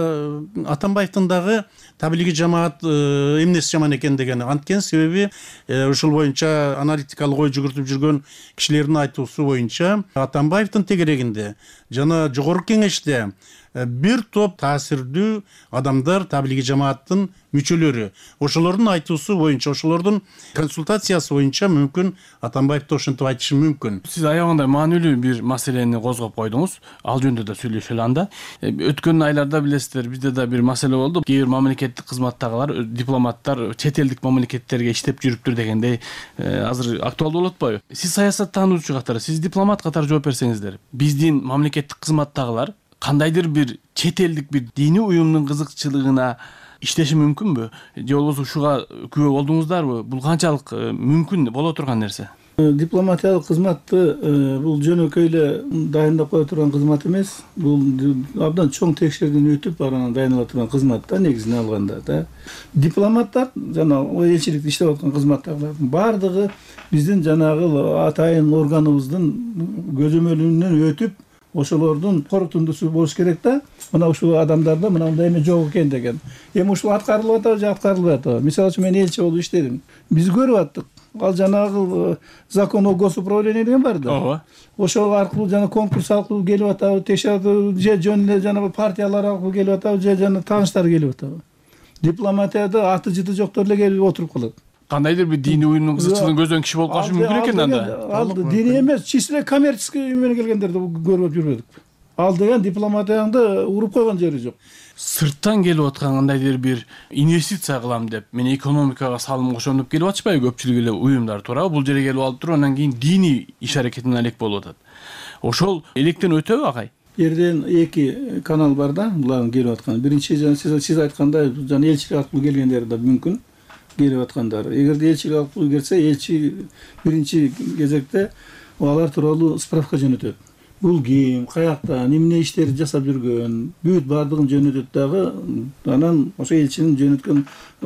Атамбаевдин дагы таблиги жамаат эмнеси жаман экен деген анткен, себеби ушул боюнча аналитикалык ой жүгүртүп жүргөн кишилердин айтуусу боюнча Атамбаевдин тегерегинде жана жогорку кеңеште бир топ таасирдүү адамдар таблиги жамааттын мүчөлөрү. Ошолордун айтуусу боюнча, ошолордун консультациясы боюнча мүмкүн Атамбаев да ошентип айтышы мүмкүн. Сиз аягында маанилүү бир маселени козгоп койдуңуз. Ал жөнүндө да сүйлөшөлү анда. Өткөн айларда билесиздер, бизде да бир маселе болду. Кээ бир мамлекеттик кызматтагылар, дипломаттар чет элдик мамлекеттерге иштеп жүрүптүр дегендей азыр актуалдуу болуп атпайбы? Сиз саясат таануучу катары, сиз дипломат катары жооп берсеңиздер, биздин мамлекеттик кызматтагылар кандайдыр бир чет элдик бир диний уюмдун кызыкчылыгына иштеши мүмкүнбү? Же болбосо ушуга күбө болдуңуздарбы? Бул канчалык мүмкүн боло турган нерсе? Дипломатиялык кызматты бул жөнөкөй эле дайындап кое турган кызмат эмес. Бул абдан чоң текшерүүдөн өтүп анан дайындала турган кызмат да, негизинен алганда да. Дипломаттар жана элчиликте иштеп аткан кызматтагылардын баардыгы биздин жанагы атайын органыбыздын көзөмөлүнөн өтүп, ошолордун корутундусу болуш керек да. Мына ушул адамдарда мына мындай эме жок экен деген. Эми ушул аткарылып атабы же аткарылбай атабы? Мисалы үчүн мен элчи болуп иштедим. Биз көрүп аттык. Ал жанагы закон о госуправлении деген бар да. Ооба. Ошол аркылуу жана конкурс аркылуу келип атабы, текшерүү же жөн эле жана партиялар аркылуу келип атабы, же жана тааныштар келип атабы. Дипломатияда аты жыты жоктор эле келип отуруп калат. Кандайдыр бир диний уюмдун кызыкчылыгын көздөн киши болуп калышы мүмкүн экен анда. Ал диний эмес, чисто коммерческий менен келгендерди көрүп жүрбөдүк. Ал деген дипломатияңды уруп койгон жери жок. Сырттан келип аткан кандайдыр бир инвестиция кылам деп, мен экономикага салым кошом деп келип атышпайбы көпчүлүк эле уюмдар туурабы? Бул жерге келип алып туруп, анан кийин диний иш аракетине элек болуп атат. Ошол электен өтөбү агай? Жерден эки канал бар да, булардын келип аткан. Биринчи жана сиз айткандай жана элчилик аркылуу келгендер да мүмкүн келип аткандар. Эгерде элчилик аркылуу келсе, элчи биринчи кезекте алар тууралуу справка жөнөтөт. Бул ким, каякта, эмне иштерди жасап жүргөн, бүт баардыгын жөнөтөт дагы, анан ошо элчинин жөнөткөн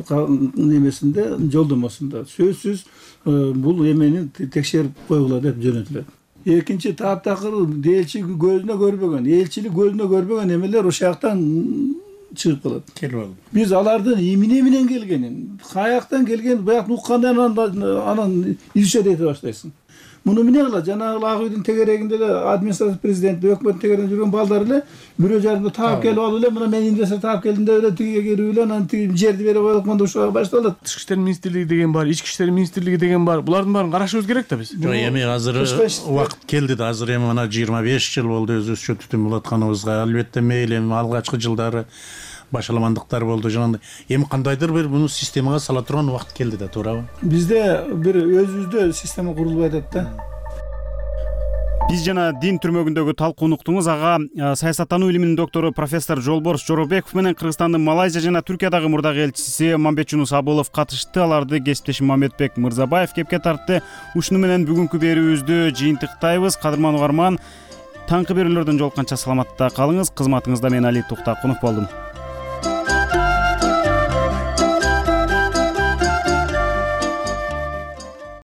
немесинде, жолдомосунда сөзсүз бул эмени текшерип койгула деп жөнөтүлөт. Экинчи таптагы элчи көзүнө көрбөгөн, элчилик көзүнө көрбөгөн эмелер ошол жактан чыгып калат. Келип алып. Биз алардын эмне менен келгенин, каяктан келгенин баягы уккандан анан анан изучать эте баштайсың. муну эмне кылат? Жанагы ак үйдүн тегерегинде эле администрация президенти өкмөттүн тегерегинде жүргөн балдар эле бирөө жарымда таап келип алып эле мына мен инвестор таап келдим деп эле тигиге кирип эле анан тиги жерди берип коелук мындай ушуга башталат. Тышкы иштер министрлиги деген бар, ички иштер министрлиги деген бар. Булардын баарын карашыбыз керек да биз. Жок, эми азыр убакыт келди да. Азыр эми мына жыйырма беш жыл болду өзүбүзчө түтүн булатканыбызга. Албетте мейли эми алгачкы жылдары башаламандыктар болду жанагындай. Эми кандайдыр бир муну системага сала турган убакыт келди да, туурабы? Бизде бир өзүбүздө система курулбай атат да. Биз жана дин түрмөгүндөгү талкуу уктуңуз. Ага саясаттануу илиминин доктору профессор Жолборс Жоробеков менен Кыргызстандын Малайзия жана Түркиядагы мурдагы элчиси Мамбетжунус Абылов катышты. Аларды кесиптешим Мамбетбек Мырзабаев кепке тартты. Ушуну менен бүгүнкү берүүбүздү жыйынтыктайбыз. Кадырман угарман, таңкы берүүлөрдөн жолукканча саламатта калыңыз. Кызматыңызда мен Али Туктакунов болдум.